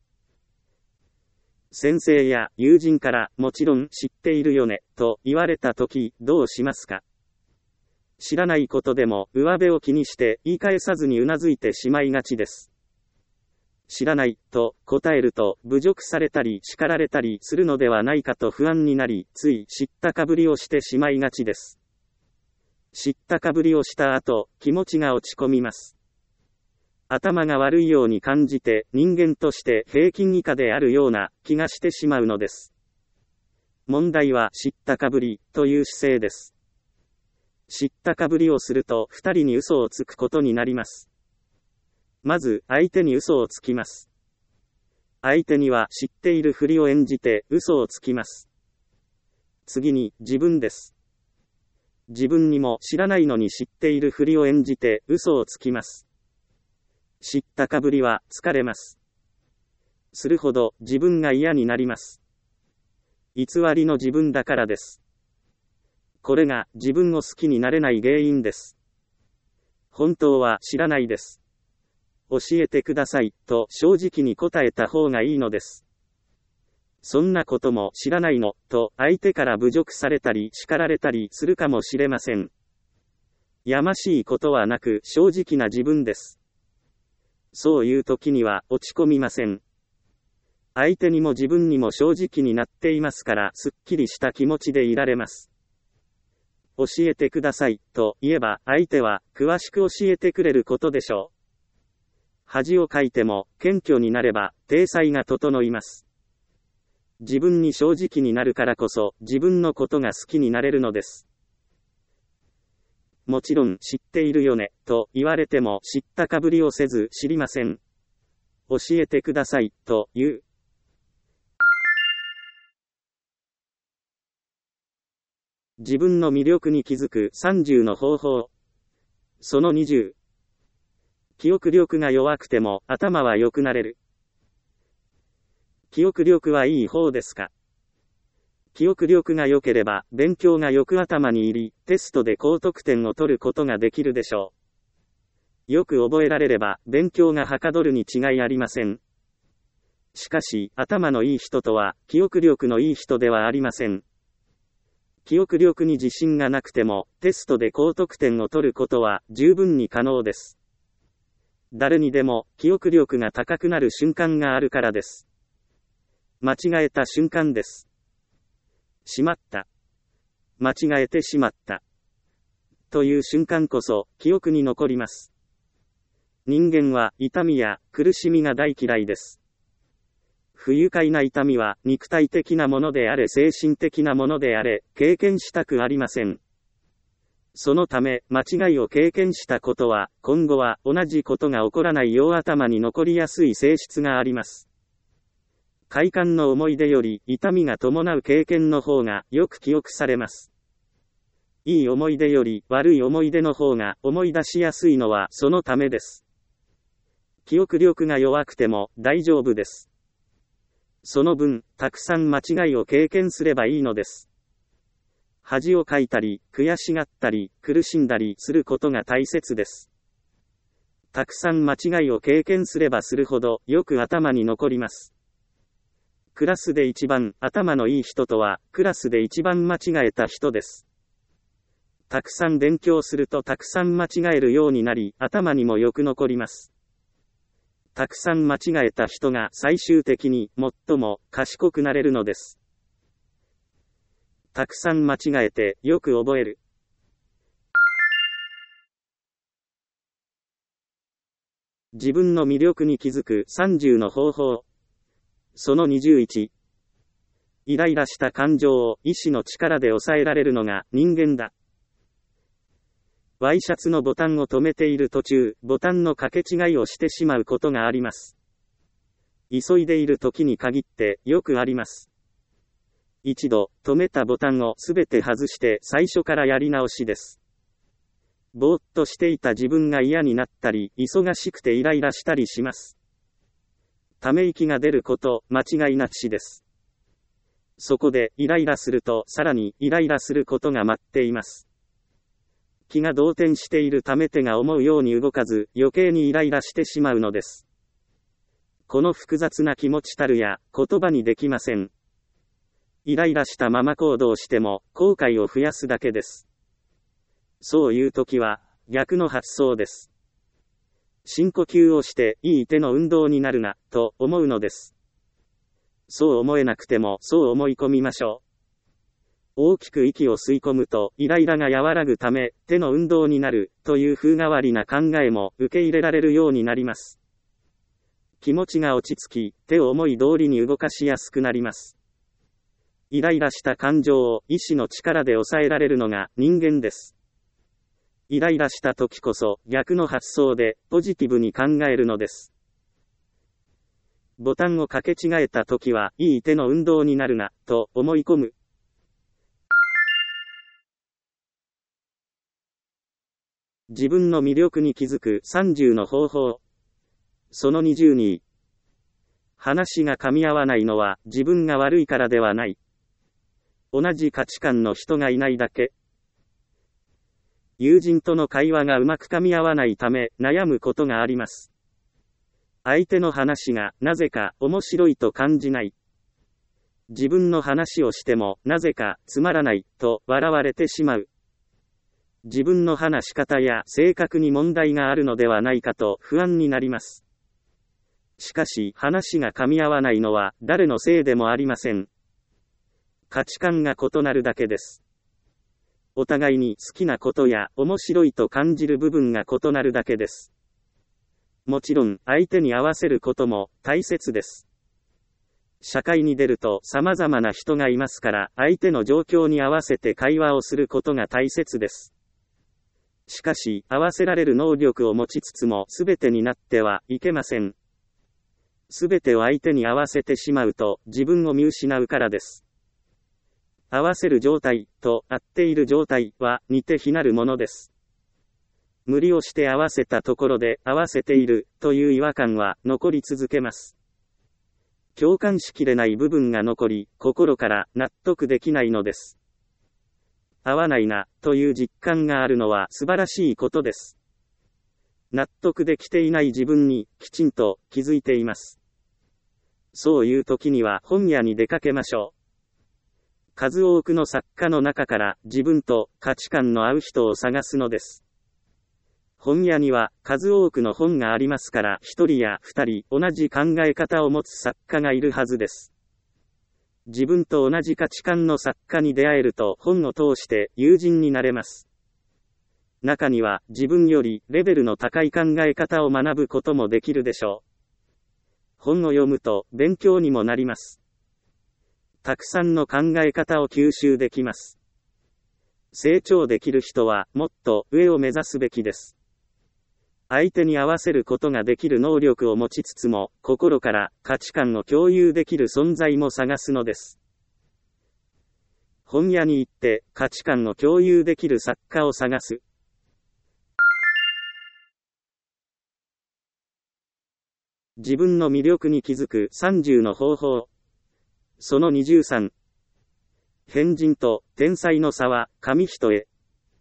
先生や友人からもちろん知っているよねと言われたときどうしますか？知らないことでも上辺を気にして言い返さずにうなずいてしまいがちです。知らないと答えると侮辱されたり叱られたりするのではないかと不安になり、つい知ったかぶりをしてしまいがちです。知ったかぶりをした後、気持ちが落ち込みます。頭が悪いように感じて人間として平均以下であるような気がしてしまうのです。問題は知ったかぶりという姿勢です。知ったかぶりをすると二人に嘘をつくことになります。まず相手に嘘をつきます。相手には知っているふりを演じて嘘をつきます。次に自分です。自分にも知らないのに知っているふりを演じて嘘をつきます。知ったかぶりは疲れます。するほど自分が嫌になります。偽りの自分だからです。これが自分を好きになれない原因です。本当は知らないです。教えてくださいと正直に答えた方がいいのです。そんなことも知らないのと相手から侮辱されたり叱られたりするかもしれません。やましいことはなく正直な自分です。そういう時には落ち込みません。相手にも自分にも正直になっていますからすっきりした気持ちでいられます。教えてくださいと言えば相手は詳しく教えてくれることでしょう。恥をかいても謙虚になれば体裁が整います。 自分に正直になるからこそ、自分のことが好きになれるのです。もちろん、知っているよね、と言われても知ったかぶりをせず知りません。教えてください、と言う。自分の魅力に気づくさんじゅうの方法。そのにじゅう。記憶力が弱くても頭は良くなれる。記憶力はいい方ですか？記憶力が良ければ勉強がよく頭に入り、テストで高得点を取ることができるでしょう。よく覚えられれば勉強がはかどるに違いありません。しかし、頭のいい人とは記憶力のいい人ではありません。記憶力に自信がなくても、テストで高得点を取ることは十分に可能です。誰にでも記憶力が高くなる瞬間があるからです。間違えた瞬間です。しまった。間違えてしまった。という瞬間こそ記憶に残ります。人間は痛みや苦しみが大嫌いです。不愉快な痛みは肉体的なものであれ精神的なものであれ経験したくありません。そのため間違いを経験したことは今後は同じことが起こらないよう頭に残りやすい性質があります。快感の思い出より痛みが伴う経験の方がよく記憶されます。いい思い出より悪い思い出の方が思い出しやすいのはそのためです。記憶力が弱くても大丈夫です。その分、たくさん間違いを経験すればいいのです。恥をかいたり、悔しがったり、苦しんだりすることが大切です。たくさん間違いを経験すればするほどよく頭に残ります。クラスで一番頭のいい人とは、クラスで一番間違えた人です。たくさん勉強するとたくさん間違えるようになり、頭にもよく残ります。たくさん間違えた人が最終的に最も賢くなれるのです。たくさん間違えてよく覚える。自分の魅力に気づくさんじゅうの方法。そのにじゅういち。イライラした感情を意志の力で抑えられるのが人間だ。ワイシャツのボタンを止めている途中、ボタンの掛け違いをしてしまうことがあります。急いでいる時に限ってよくあります。一度、止めたボタンをすべて外して最初からやり直しです。ぼーっとしていた自分が嫌になったり、忙しくてイライラしたりします。ため息が出ること、間違いなしです。そこで、イライラすると、さらに、イライラすることが待っています。気が動転しているため手が思うように動かず、余計にイライラしてしまうのです。この複雑な気持ちたるや、言葉にできません。イライラしたまま行動しても、後悔を増やすだけです。そういう時は、逆の発想です。深呼吸をして、いい手の運動になるな、と思うのです。そう思えなくても、そう思い込みましょう。大きく息を吸い込むと、イライラが和らぐため、手の運動になる、という風変わりな考えも、受け入れられるようになります。気持ちが落ち着き、手を思い通りに動かしやすくなります。イライラした感情を、意志の力で抑えられるのが、人間です。イライラした時こそ逆の発想でポジティブに考えるのです。ボタンを掛け違えた時はいい手の運動になるなと思い込む。自分の魅力に気づくさんじゅうの方法。そのにじゅうに。話が噛み合わないのは自分が悪いからではない。同じ価値観の人がいないだけ。友人との会話がうまく噛み合わないため悩むことがあります。相手の話がなぜか面白いと感じない。自分の話をしてもなぜかつまらないと笑われてしまう。自分の話し方や性格に問題があるのではないかと不安になります。しかし話が噛み合わないのは誰のせいでもありません。価値観が異なるだけです。お互いに好きなことや面白いと感じる部分が異なるだけです。もちろん相手に合わせることも大切です。 社会に出ると様々な人がいますから、相手の状況に合わせて会話をすることが大切です。しかし、合わせられる能力を持ちつつも全てになってはいけません。全てを相手に合わせてしまうと自分を見失うからです。合わせる状態と合っている状態は似て非なるものです。無理をして合わせたところで合わせているという違和感は残り続けます。共感しきれない部分が残り、心から納得できないのです。合わないなという実感があるのは素晴らしいことです。納得できていない自分にきちんと気づいています。そういう時には本屋に出かけましょう。数多くの作家の中から自分と価値観の合う人を探すのです。本屋には数多くの本がありますから、一人や二人同じ考え方を持つ作家がいるはずです。自分と同じ価値観の作家に出会えると本を通して友人になれます。中には自分よりレベルの高い考え方を学ぶこともできるでしょう。本を読むと勉強にもなります。たくさんの考え方を吸収できます。成長できる人はもっと上を目指すべきです。相手に合わせることができる能力を持ちつつも、心から価値観を共有できる存在も探すのです。本屋に行って価値観を共有できる作家を探す。自分の魅力に気づくさんじゅうの方法。そのにじゅうさん。変人と天才の差は紙一重。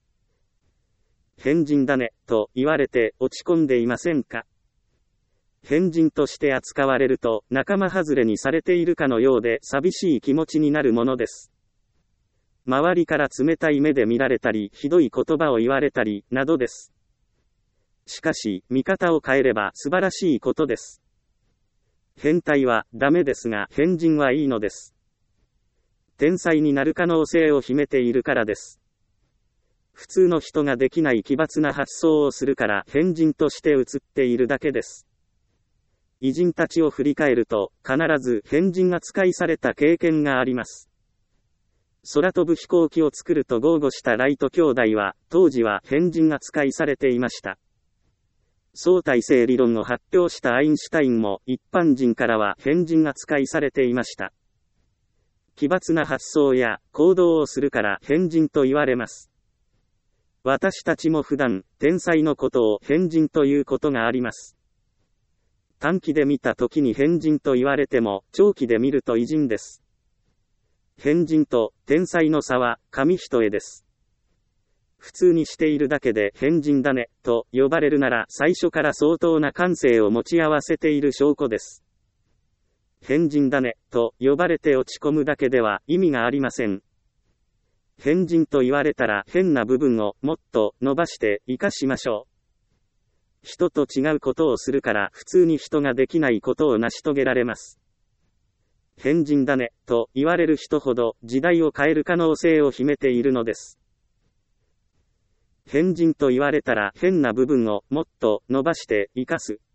変人だね、と言われて落ち込んでいませんか？変人として扱われると仲間外れにされているかのようで寂しい気持ちになるものです。周りから冷たい目で見られたり、ひどい言葉を言われたり、などです。しかし、見方を変えれば素晴らしいことです。変態はダメですが、変人はいいのです。天才になる可能性を秘めているからです。普通の人ができない奇抜な発想をするから変人として映っているだけです。偉人たちを振り返ると、必ず変人扱いされた経験があります。空飛ぶ飛行機を作ると豪語したライト兄弟は、当時は変人扱いされていました。相対性理論を発表したアインシュタインも、一般人からは変人扱いされていました。奇抜な発想や行動をするから変人と言われます。私たちも普段、天才のことを変人ということがあります。短期で見た時に変人と言われても、長期で見ると偉人です。変人と天才の差は紙一重です。普通にしているだけで変人だね、と呼ばれるなら最初から相当な感性を持ち合わせている証拠です。変人だね、と呼ばれて落ち込むだけでは意味がありません。変人と言われたら変な部分をもっと伸ばして活かしましょう。人と違うことをするから普通に人ができないことを成し遂げられます。変人だね、と言われる人ほど時代を変える可能性を秘めているのです。変人と言われたら変な部分をもっと伸ばして活かす。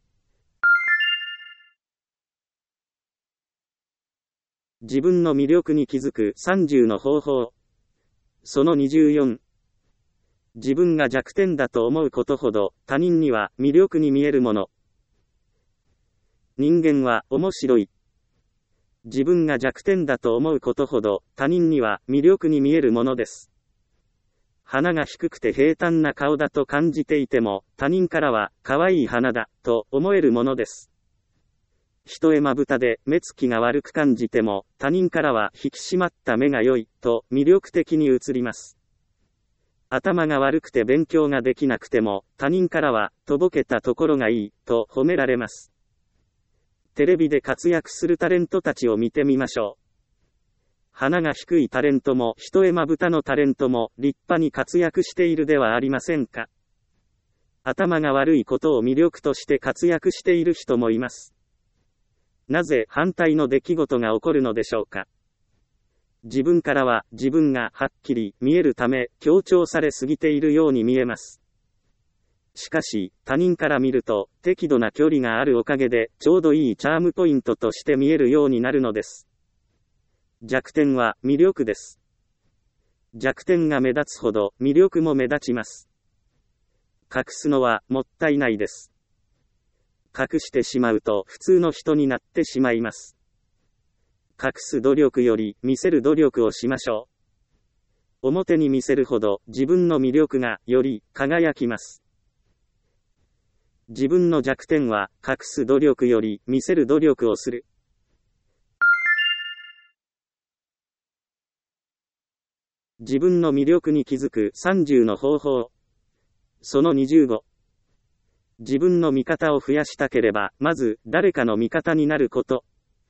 自分の魅力に気づくさんじゅうの方法。そのにじゅうよん。自分が弱点だと思うことほど他人には魅力に見えるもの。人間は面白い。自分が弱点だと思うことほど他人には魅力に見えるものです。鼻が低くて平坦な顔だと感じていても他人からは可愛い鼻だと思えるものです。一重まぶたで目つきが悪く感じても他人からは引き締まった目が良いと魅力的に映ります。頭が悪くて勉強ができなくても他人からはとぼけたところがいいと褒められます。テレビで活躍するタレントたちを見てみましょう。鼻が低いタレントも一重まぶたのタレントも立派に活躍しているではありませんか。頭が悪いことを魅力として活躍している人もいます。なぜ反対の出来事が起こるのでしょうか。自分からは自分がはっきり見えるため強調されすぎているように見えます。 しかし、他人から見ると、適度な距離があるおかげで、ちょうどいいチャームポイントとして見えるようになるのです。弱点は、魅力です。弱点が目立つほど、魅力も目立ちます。隠すのは、もったいないです。隠してしまうと、普通の人になってしまいます。隠す努力より、見せる努力をしましょう。表に見せるほど、自分の魅力が、より、輝きます。自分の弱点は、隠す努力より、見せる努力をする。自分の魅力に気づくさんじゅうの方法。そのにじゅうご。自分の味方を増やしたければ、まず、誰かの味方になること。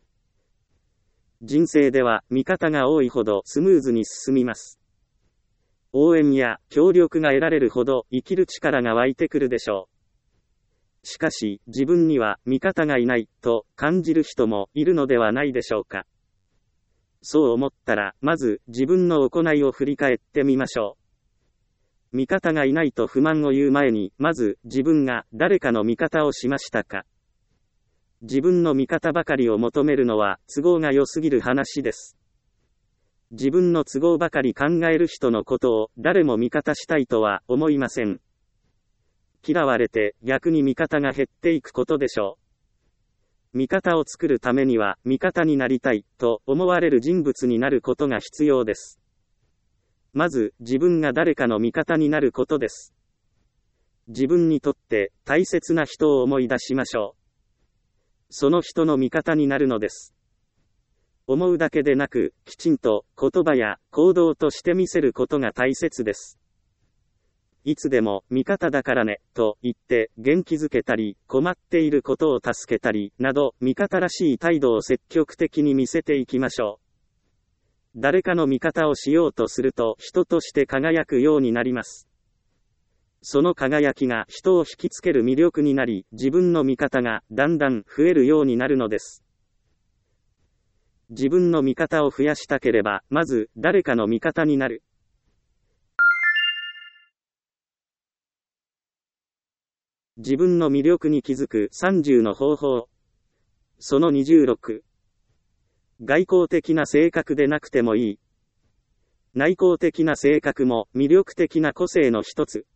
人生では、味方が多いほどスムーズに進みます。応援や協力が得られるほど、生きる力が湧いてくるでしょう。しかし、自分には味方がいない、と感じる人もいるのではないでしょうか。そう思ったら、まず、自分の行いを振り返ってみましょう。味方がいないと不満を言う前に、まず、自分が誰かの味方をしましたか。自分の味方ばかりを求めるのは、都合が良すぎる話です。自分の都合ばかり考える人のことを、誰も味方したいとは思いません。嫌われて、逆に味方が減っていくことでしょう。味方を作るためには、味方になりたい、と思われる人物になることが必要です。まず、自分が誰かの味方になることです。自分にとって、大切な人を思い出しましょう。その人の味方になるのです。思うだけでなく、きちんと、言葉や行動として見せることが大切です。いつでも、味方だからね、と言って、元気づけたり、困っていることを助けたり、など、味方らしい態度を積極的に見せていきましょう。誰かの味方をしようとすると、人として輝くようになります。その輝きが人を引きつける魅力になり、自分の味方がだんだん増えるようになるのです。自分の味方を増やしたければ、まず誰かの味方になる。自分の魅力に気づくさんじゅうの方法。そのにじゅうろく。外交的な性格でなくてもいい。内向的な性格も魅力的な個性の一つ。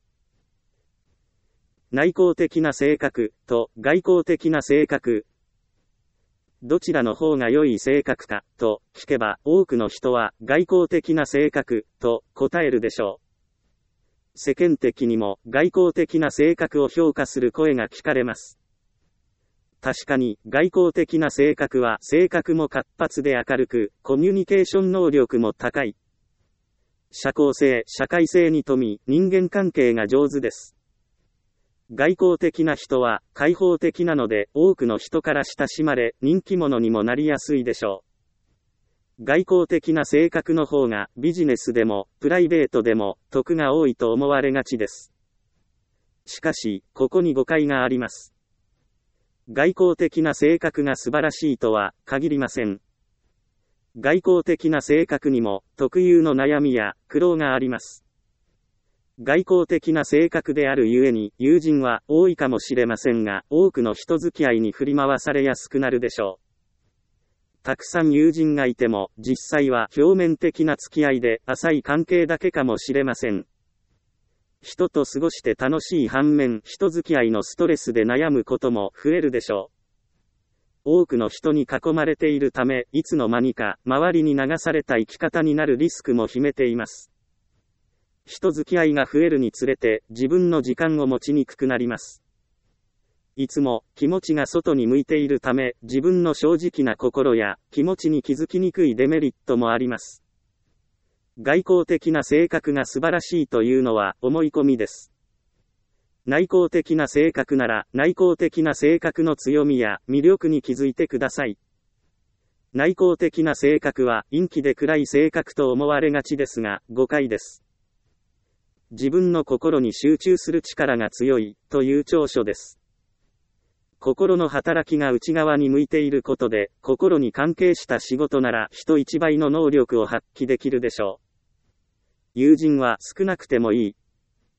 内向的な性格と外交的な性格。どちらの方が良い性格かと聞けば多くの人は外交的な性格と答えるでしょう。世間的にも外交的な性格を評価する声が聞かれます。確かに外交的な性格は性格も活発で明るく、コミュニケーション能力も高い。社交性、社会性に富み、人間関係が上手です。外交的な人は開放的なので多くの人から親しまれ人気者にもなりやすいでしょう。外交的な性格の方がビジネスでもプライベートでも得が多いと思われがちです。しかし、ここに誤解があります。外交的な性格が素晴らしいとは限りません。外交的な性格にも特有の悩みや苦労があります。外交的な性格であるゆえに友人は多いかもしれませんが、多くの人付き合いに振り回されやすくなるでしょう。たくさん友人がいても、実際は表面的な付き合いで浅い関係だけかもしれません。人と過ごして楽しい反面、人付き合いのストレスで悩むことも増えるでしょう。多くの人に囲まれているため、いつの間にか周りに流された生き方になるリスクも秘めています。人付き合いが増えるにつれて自分の時間を持ちにくくなります。いつも気持ちが外に向いているため、自分の正直な心や気持ちに気づきにくいデメリットもあります。外交的な性格が素晴らしいというのは思い込みです。内向的な性格なら内向的な性格の強みや魅力に気づいてください。内向的な性格は陰気で暗い性格と思われがちですが、誤解です。自分の心に集中する力が強い、という長所です。心の働きが内側に向いていることで、心に関係した仕事なら人一倍の能力を発揮できるでしょう。友人は少なくてもいい。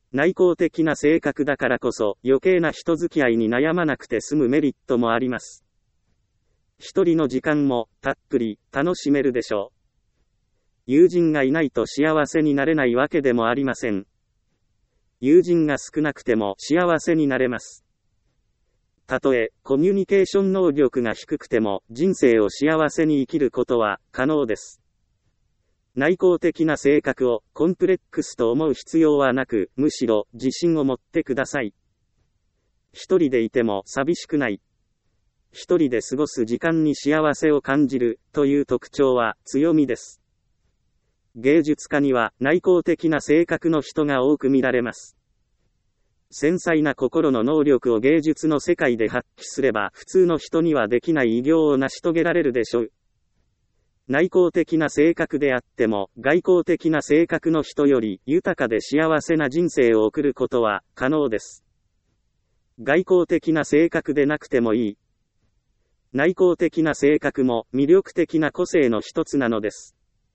内向的な性格だからこそ余計な人付き合いに悩まなくて済むメリットもあります。一人の時間もたっぷり楽しめるでしょう。友人がいないと幸せになれないわけでもありません。友人が少なくても幸せになれます。たとえコミュニケーション能力が低くても人生を幸せに生きることは可能です。内向的な性格をコンプレックスと思う必要はなく、むしろ自信を持ってください。一人でいても寂しくない。一人で過ごす時間に幸せを感じるという特徴は強みです。芸術家には内向的な性格の人が多く見られます。繊細な心の能力を芸術の世界で発揮すれば普通の人にはできない偉業を成し遂げられるでしょう。内向的な性格であっても外向的な性格の人より豊かで幸せな人生を送ることは可能です。外向的な性格でなくてもいい。内向的な性格も魅力的な個性の一つなのです。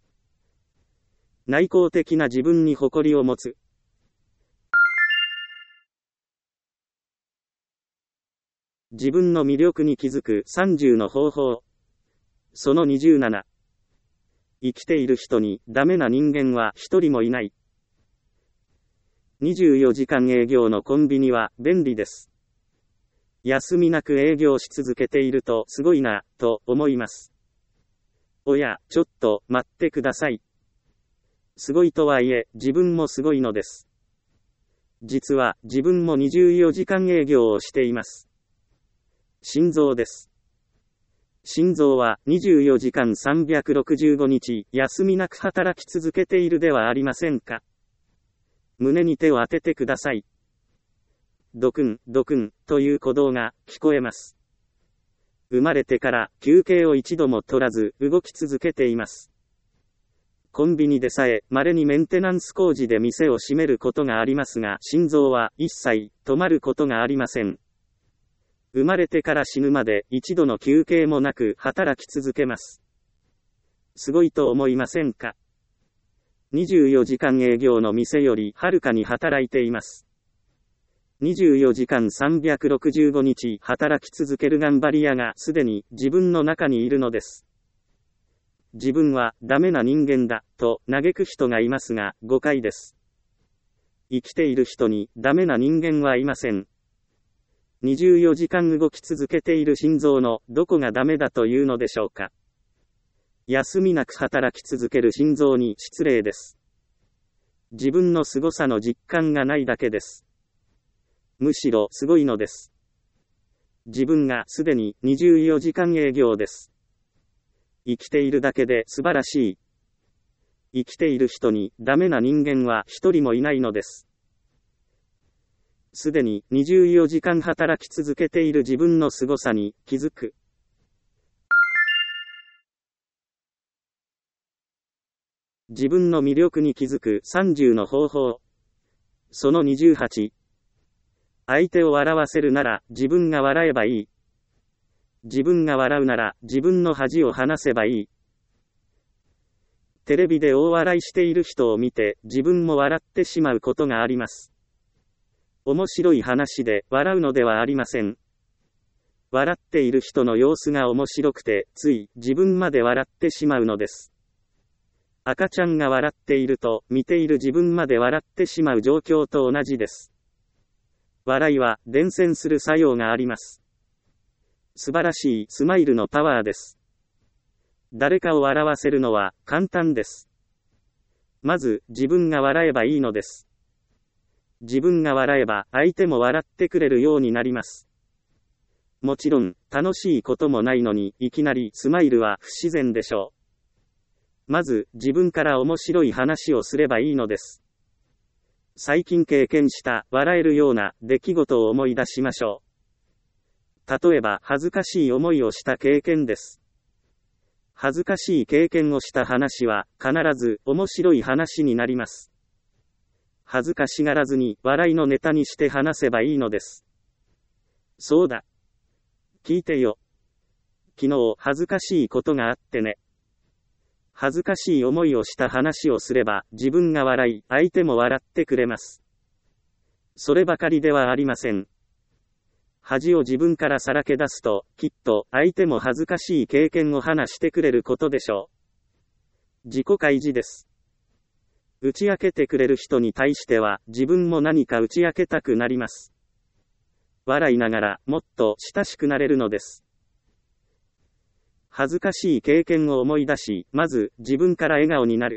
内向的な自分に誇りを持つ。自分の魅力に気づくさんじゅうの方法。そのにじゅうなな。生きている人にダメな人間は一人もいない。にじゅうよじかん営業のコンビニは便利です。休みなく営業し続けているとすごいな、と思います。おや、ちょっと待ってください。すごいとはいえ、自分もすごいのです。実は自分もにじゅうよじかん営業をしています。心臓です。心臓はにじゅうよじかんさんびゃくろくじゅうごにち休みなく働き続けているではありませんか。胸に手を当ててください。ドクン、ドクン、という鼓動が聞こえます。生まれてから休憩を一度も取らず動き続けています。コンビニでさえ稀にメンテナンス工事で店を閉めることがありますが、心臓は一切止まることがありません。生まれてから死ぬまで一度の休憩もなく働き続けます。すごいと思いませんか？にじゅうよじかん営業の店よりはるかに働いています。にじゅうよじかんさんびゃくろくじゅうごにち働き続ける頑張り屋がすでに自分の中にいるのです。自分はダメな人間だと嘆く人がいますが誤解です。生きている人にダメな人間はいません。にじゅうよじかん動き続けている心臓のどこがダメだというのでしょうか。休みなく働き続ける心臓に失礼です。自分の凄さの実感がないだけです。むしろすごいのです。自分がすでににじゅうよじかん営業です。生きているだけで素晴らしい。生きている人にダメな人間は一人もいないのです。すでににじゅうよじかん働き続けている自分の凄さに気づく。自分の魅力に気づくさんじゅうの方法。そのにじゅうはち。相手を笑わせるなら自分が笑えばいい。自分が笑うなら自分の恥を話せばいい。テレビで大笑いしている人を見て自分も笑ってしまうことがあります。面白い話で笑うのではありません。笑っている人の様子が面白くてつい自分まで笑ってしまうのです。赤ちゃんが笑っていると見ている自分まで笑ってしまう状況と同じです。笑いは伝染する作用があります。素晴らしいスマイルのパワーです。誰かを笑わせるのは簡単です。まず自分が笑えばいいのです。自分が笑えば相手も笑ってくれるようになります。もちろん楽しいこともないのにいきなりスマイルは不自然でしょう。まず自分から面白い話をすればいいのです。最近経験した笑えるような出来事を思い出しましょう。例えば恥ずかしい思いをした経験です。恥ずかしい経験をした話は必ず面白い話になります。恥ずかしがらずに笑いのネタにして話せばいいのです。そうだ。聞いてよ。昨日恥ずかしいことがあってね。恥ずかしい思いをした話をすれば自分が笑い、相手も笑ってくれます。 そればかりではありません。恥を自分からさらけ出すと、きっと相手も恥ずかしい経験を話してくれることでしょう。自己開示です。打ち明けてくれる人に対しては、自分も何か打ち明けたくなります。笑いながら、もっと親しくなれるのです。恥ずかしい経験を思い出し、まず自分から笑顔になる。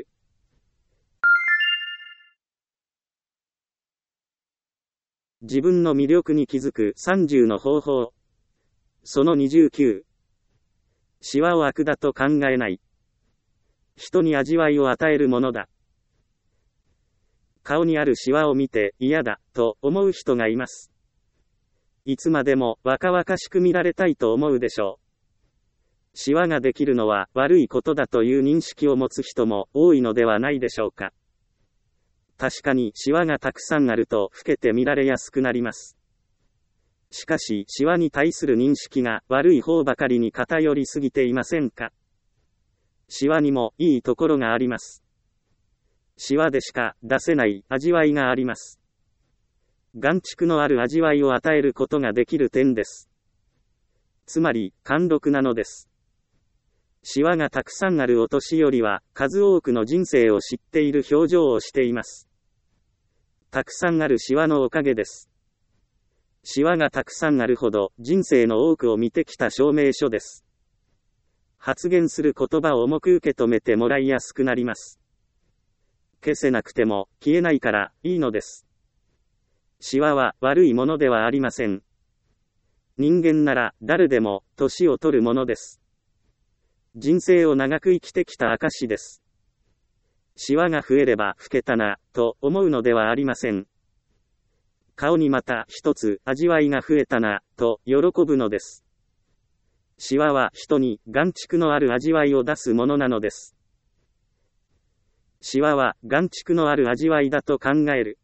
自分の魅力に気づくさんじゅうの方法。そのにじゅうきゅう。シワを悪だと考えない。人に味わいを与えるものだ。顔にあるシワを見て嫌だと思う人がいます。いつまでも若々しく見られたいと思うでしょう。シワができるのは悪いことだという認識を持つ人も多いのではないでしょうか。確かにシワがたくさんあると老けて見られやすくなります。しかしシワに対する認識が悪い方ばかりに偏りすぎていませんか。シワにもいいところがあります。シワでしか出せない味わいがあります。眼蓄のある味わいを与えることができる点です。つまり、貫禄なのです。シワがたくさんあるお年寄りは、数多くの人生を知っている表情をしています。たくさんあるシワのおかげです。シワがたくさんあるほど、人生の多くを見てきた証明書です。発言する言葉を重く受け止めてもらいやすくなります。消せなくても消えないからいいのです。シワは悪いものではありません。人間なら誰でも年を取るものです。人生を長く生きてきた証です。シワが増えれば老けたなと思うのではありません。顔にまた一つ味わいが増えたなと喜ぶのです。シワは人に眼蓄のある味わいを出すものなのです。シワは眼蓄のある味わいだと考える。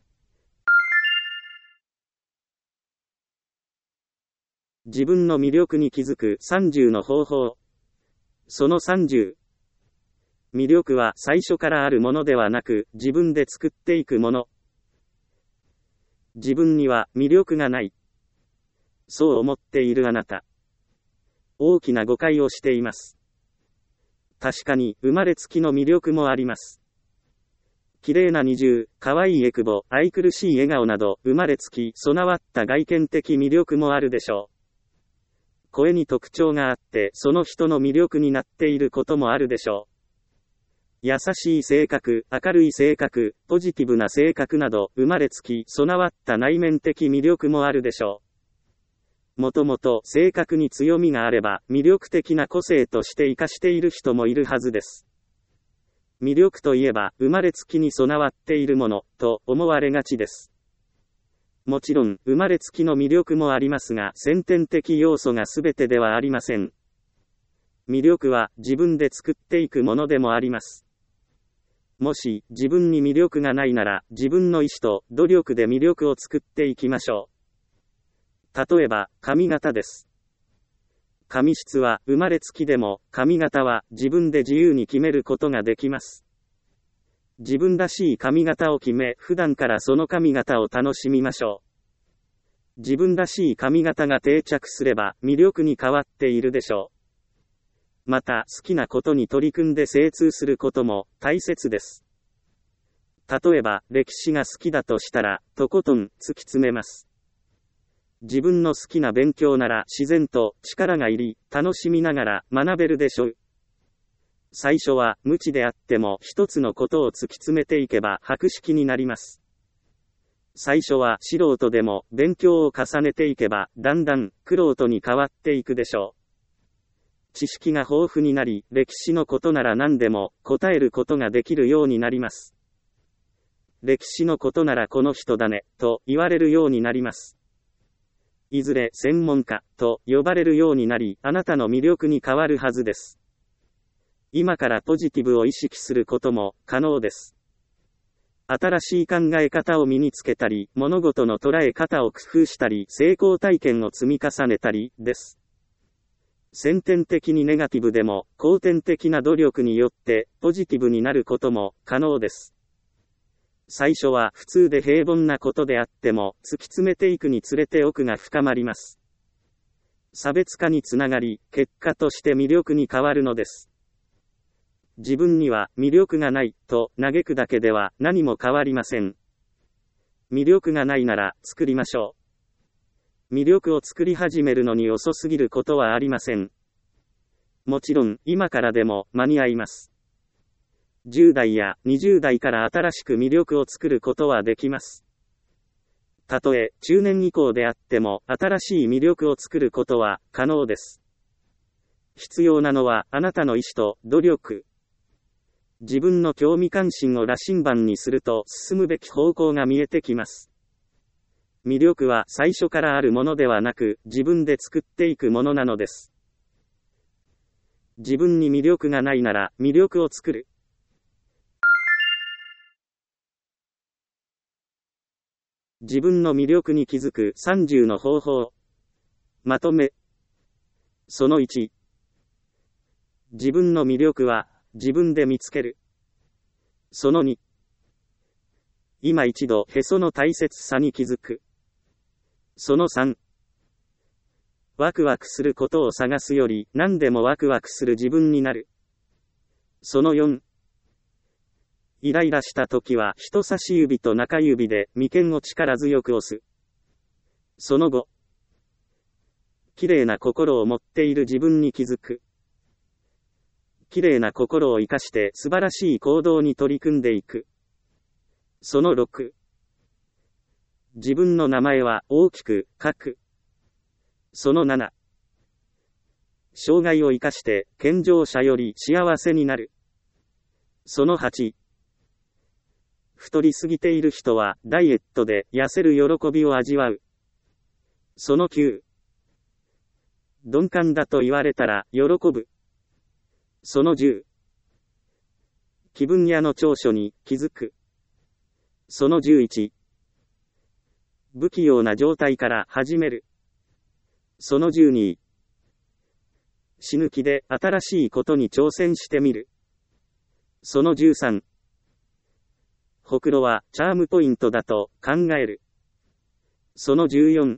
自分の魅力に気づくさんじゅうの方法。そのさんじゅう。魅力は最初からあるものではなく、自分で作っていくもの。自分には魅力がない。そう思っているあなた。大きな誤解をしています。確かに生まれつきの魅力もあります。綺麗な二重、可愛いエクボ、愛くるしい笑顔など生まれつき備わった外見的魅力もあるでしょう。声に特徴があってその人の魅力になっていることもあるでしょう。優しい性格、明るい性格、ポジティブな性格など生まれつき備わった内面的魅力もあるでしょう。もともと性格に強みがあれば魅力的な個性として活かしている人もいるはずです。魅力といえば生まれつきに備わっているものと思われがちです。もちろん生まれつきの魅力もありますが先天的要素が全てではありません。魅力は自分で作っていくものでもあります。もし自分に魅力がないなら自分の意志と努力で魅力を作っていきましょう。例えば髪型です。髪質は生まれつきでも髪型は自分で自由に決めることができます。自分らしい髪型を決め普段からその髪型を楽しみましょう。自分らしい髪型が定着すれば魅力に変わっているでしょう。また好きなことに取り組んで精通することも大切です。例えば歴史が好きだとしたらとことん突き詰めます。自分の好きな勉強なら自然と力が入り楽しみながら学べるでしょう。最初は無知であっても一つのことを突き詰めていけば博識になります。最初は素人でも勉強を重ねていけばだんだん玄人に変わっていくでしょう。知識が豊富になり歴史のことなら何でも答えることができるようになります。歴史のことならこの人だねと言われるようになります。いずれ専門家と呼ばれるようになりあなたの魅力に変わるはずです。今からポジティブを意識することも可能です。新しい考え方を身につけたり、物事の捉え方を工夫したり、成功体験を積み重ねたりです。先天的にネガティブでも、後天的な努力によってポジティブになることも可能です。 最初は普通で平凡なことであっても、突き詰めていくにつれて奥が深まります。差別化につながり、結果として魅力に変わるのです。自分には魅力がないと嘆くだけでは何も変わりません。魅力がないなら作りましょう。魅力を作り始めるのに遅すぎることはありません。もちろん今からでも間に合います。じゅう代やにじゅう代から新しく魅力を作ることはできます。たとえ中年以降であっても新しい魅力を作ることは可能です。必要なのはあなたの意志と努力。自分の興味関心を羅針盤にすると進むべき方向が見えてきます。魅力は最初からあるものではなく自分で作っていくものなのです。自分に魅力がないなら魅力を作る。自分の魅力に気づくさんじゅうの方法。まとめ。そのいち。自分の魅力は自分で見つける。そのに。今一度へその大切さに気づく。そのさん。ワクワクすることを探すより何でもワクワクする自分になる。そのよん。イライラした時は人差し指と中指で眉間を力強く押す。そのご。綺麗な心を持っている自分に気づく。綺麗な心を生かして素晴らしい行動に取り組んでいく。そのろく。自分の名前は大きく書く。そのなな。障害を生かして健常者より幸せになる。そのはち。太りすぎている人はダイエットで痩せる喜びを味わう。そのきゅう。鈍感だと言われたら喜ぶ。そのじゅう。気分屋の長所に気づく。そのじゅういち。不器用な状態から始める。そのじゅうに。死ぬ気で新しいことに挑戦してみる。そのじゅうさん。ほくろはチャームポイントだと考える。そのじゅうよん。些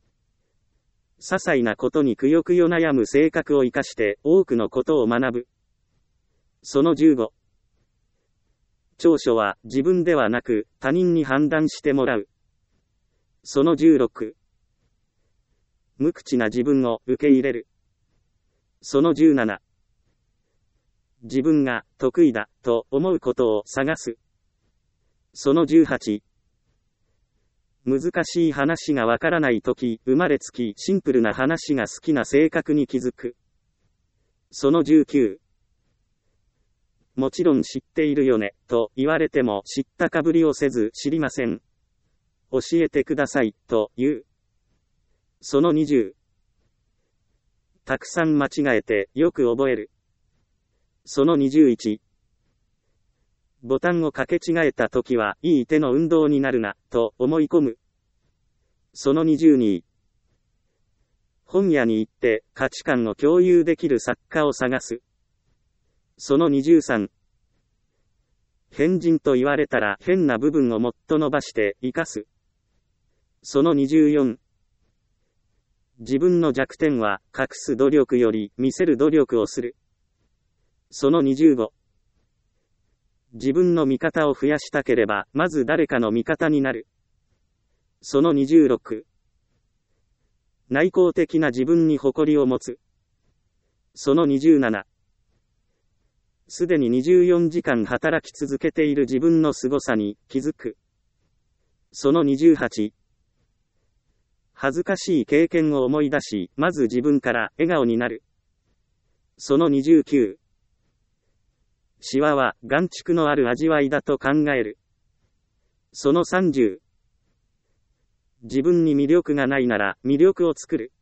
細なことにくよくよ悩む性格を生かして多くのことを学ぶ。そのじゅうご。長所は自分ではなく他人に判断してもらう。そのじゅうろく。無口な自分を受け入れる。そのじゅうなな。自分が得意だと思うことを探す。そのじゅうはち。難しい話がわからないとき、生まれつきシンプルな話が好きな性格に気づく。そのじゅうきゅう。もちろん知っているよね、と言われても知ったかぶりをせず知りません。教えてください、と言う。そのにじゅう。たくさん間違えてよく覚える。そのにじゅういち。ボタンを掛け違えたときはいい手の運動になるな、と思い込む。そのにじゅうに。本屋に行って価値観を共有できる作家を探す。そのにじゅうさん。変人と言われたら変な部分をもっと伸ばして生かす。そのにじゅうよん。自分の弱点は隠す努力より見せる努力をする。そのにじゅうご。自分の味方を増やしたければ、まず誰かの味方になる。そのにじゅうろく。内向的な自分に誇りを持つ。そのにじゅうなな。すでににじゅうよんじかん働き続けている自分の凄さに気づく。そのにじゅうはち。恥ずかしい経験を思い出し、まず自分から笑顔になる。そのにじゅうきゅう。シワは眼蓄のある味わいだと考える。そのさんじゅう。自分に魅力がないなら魅力を作る。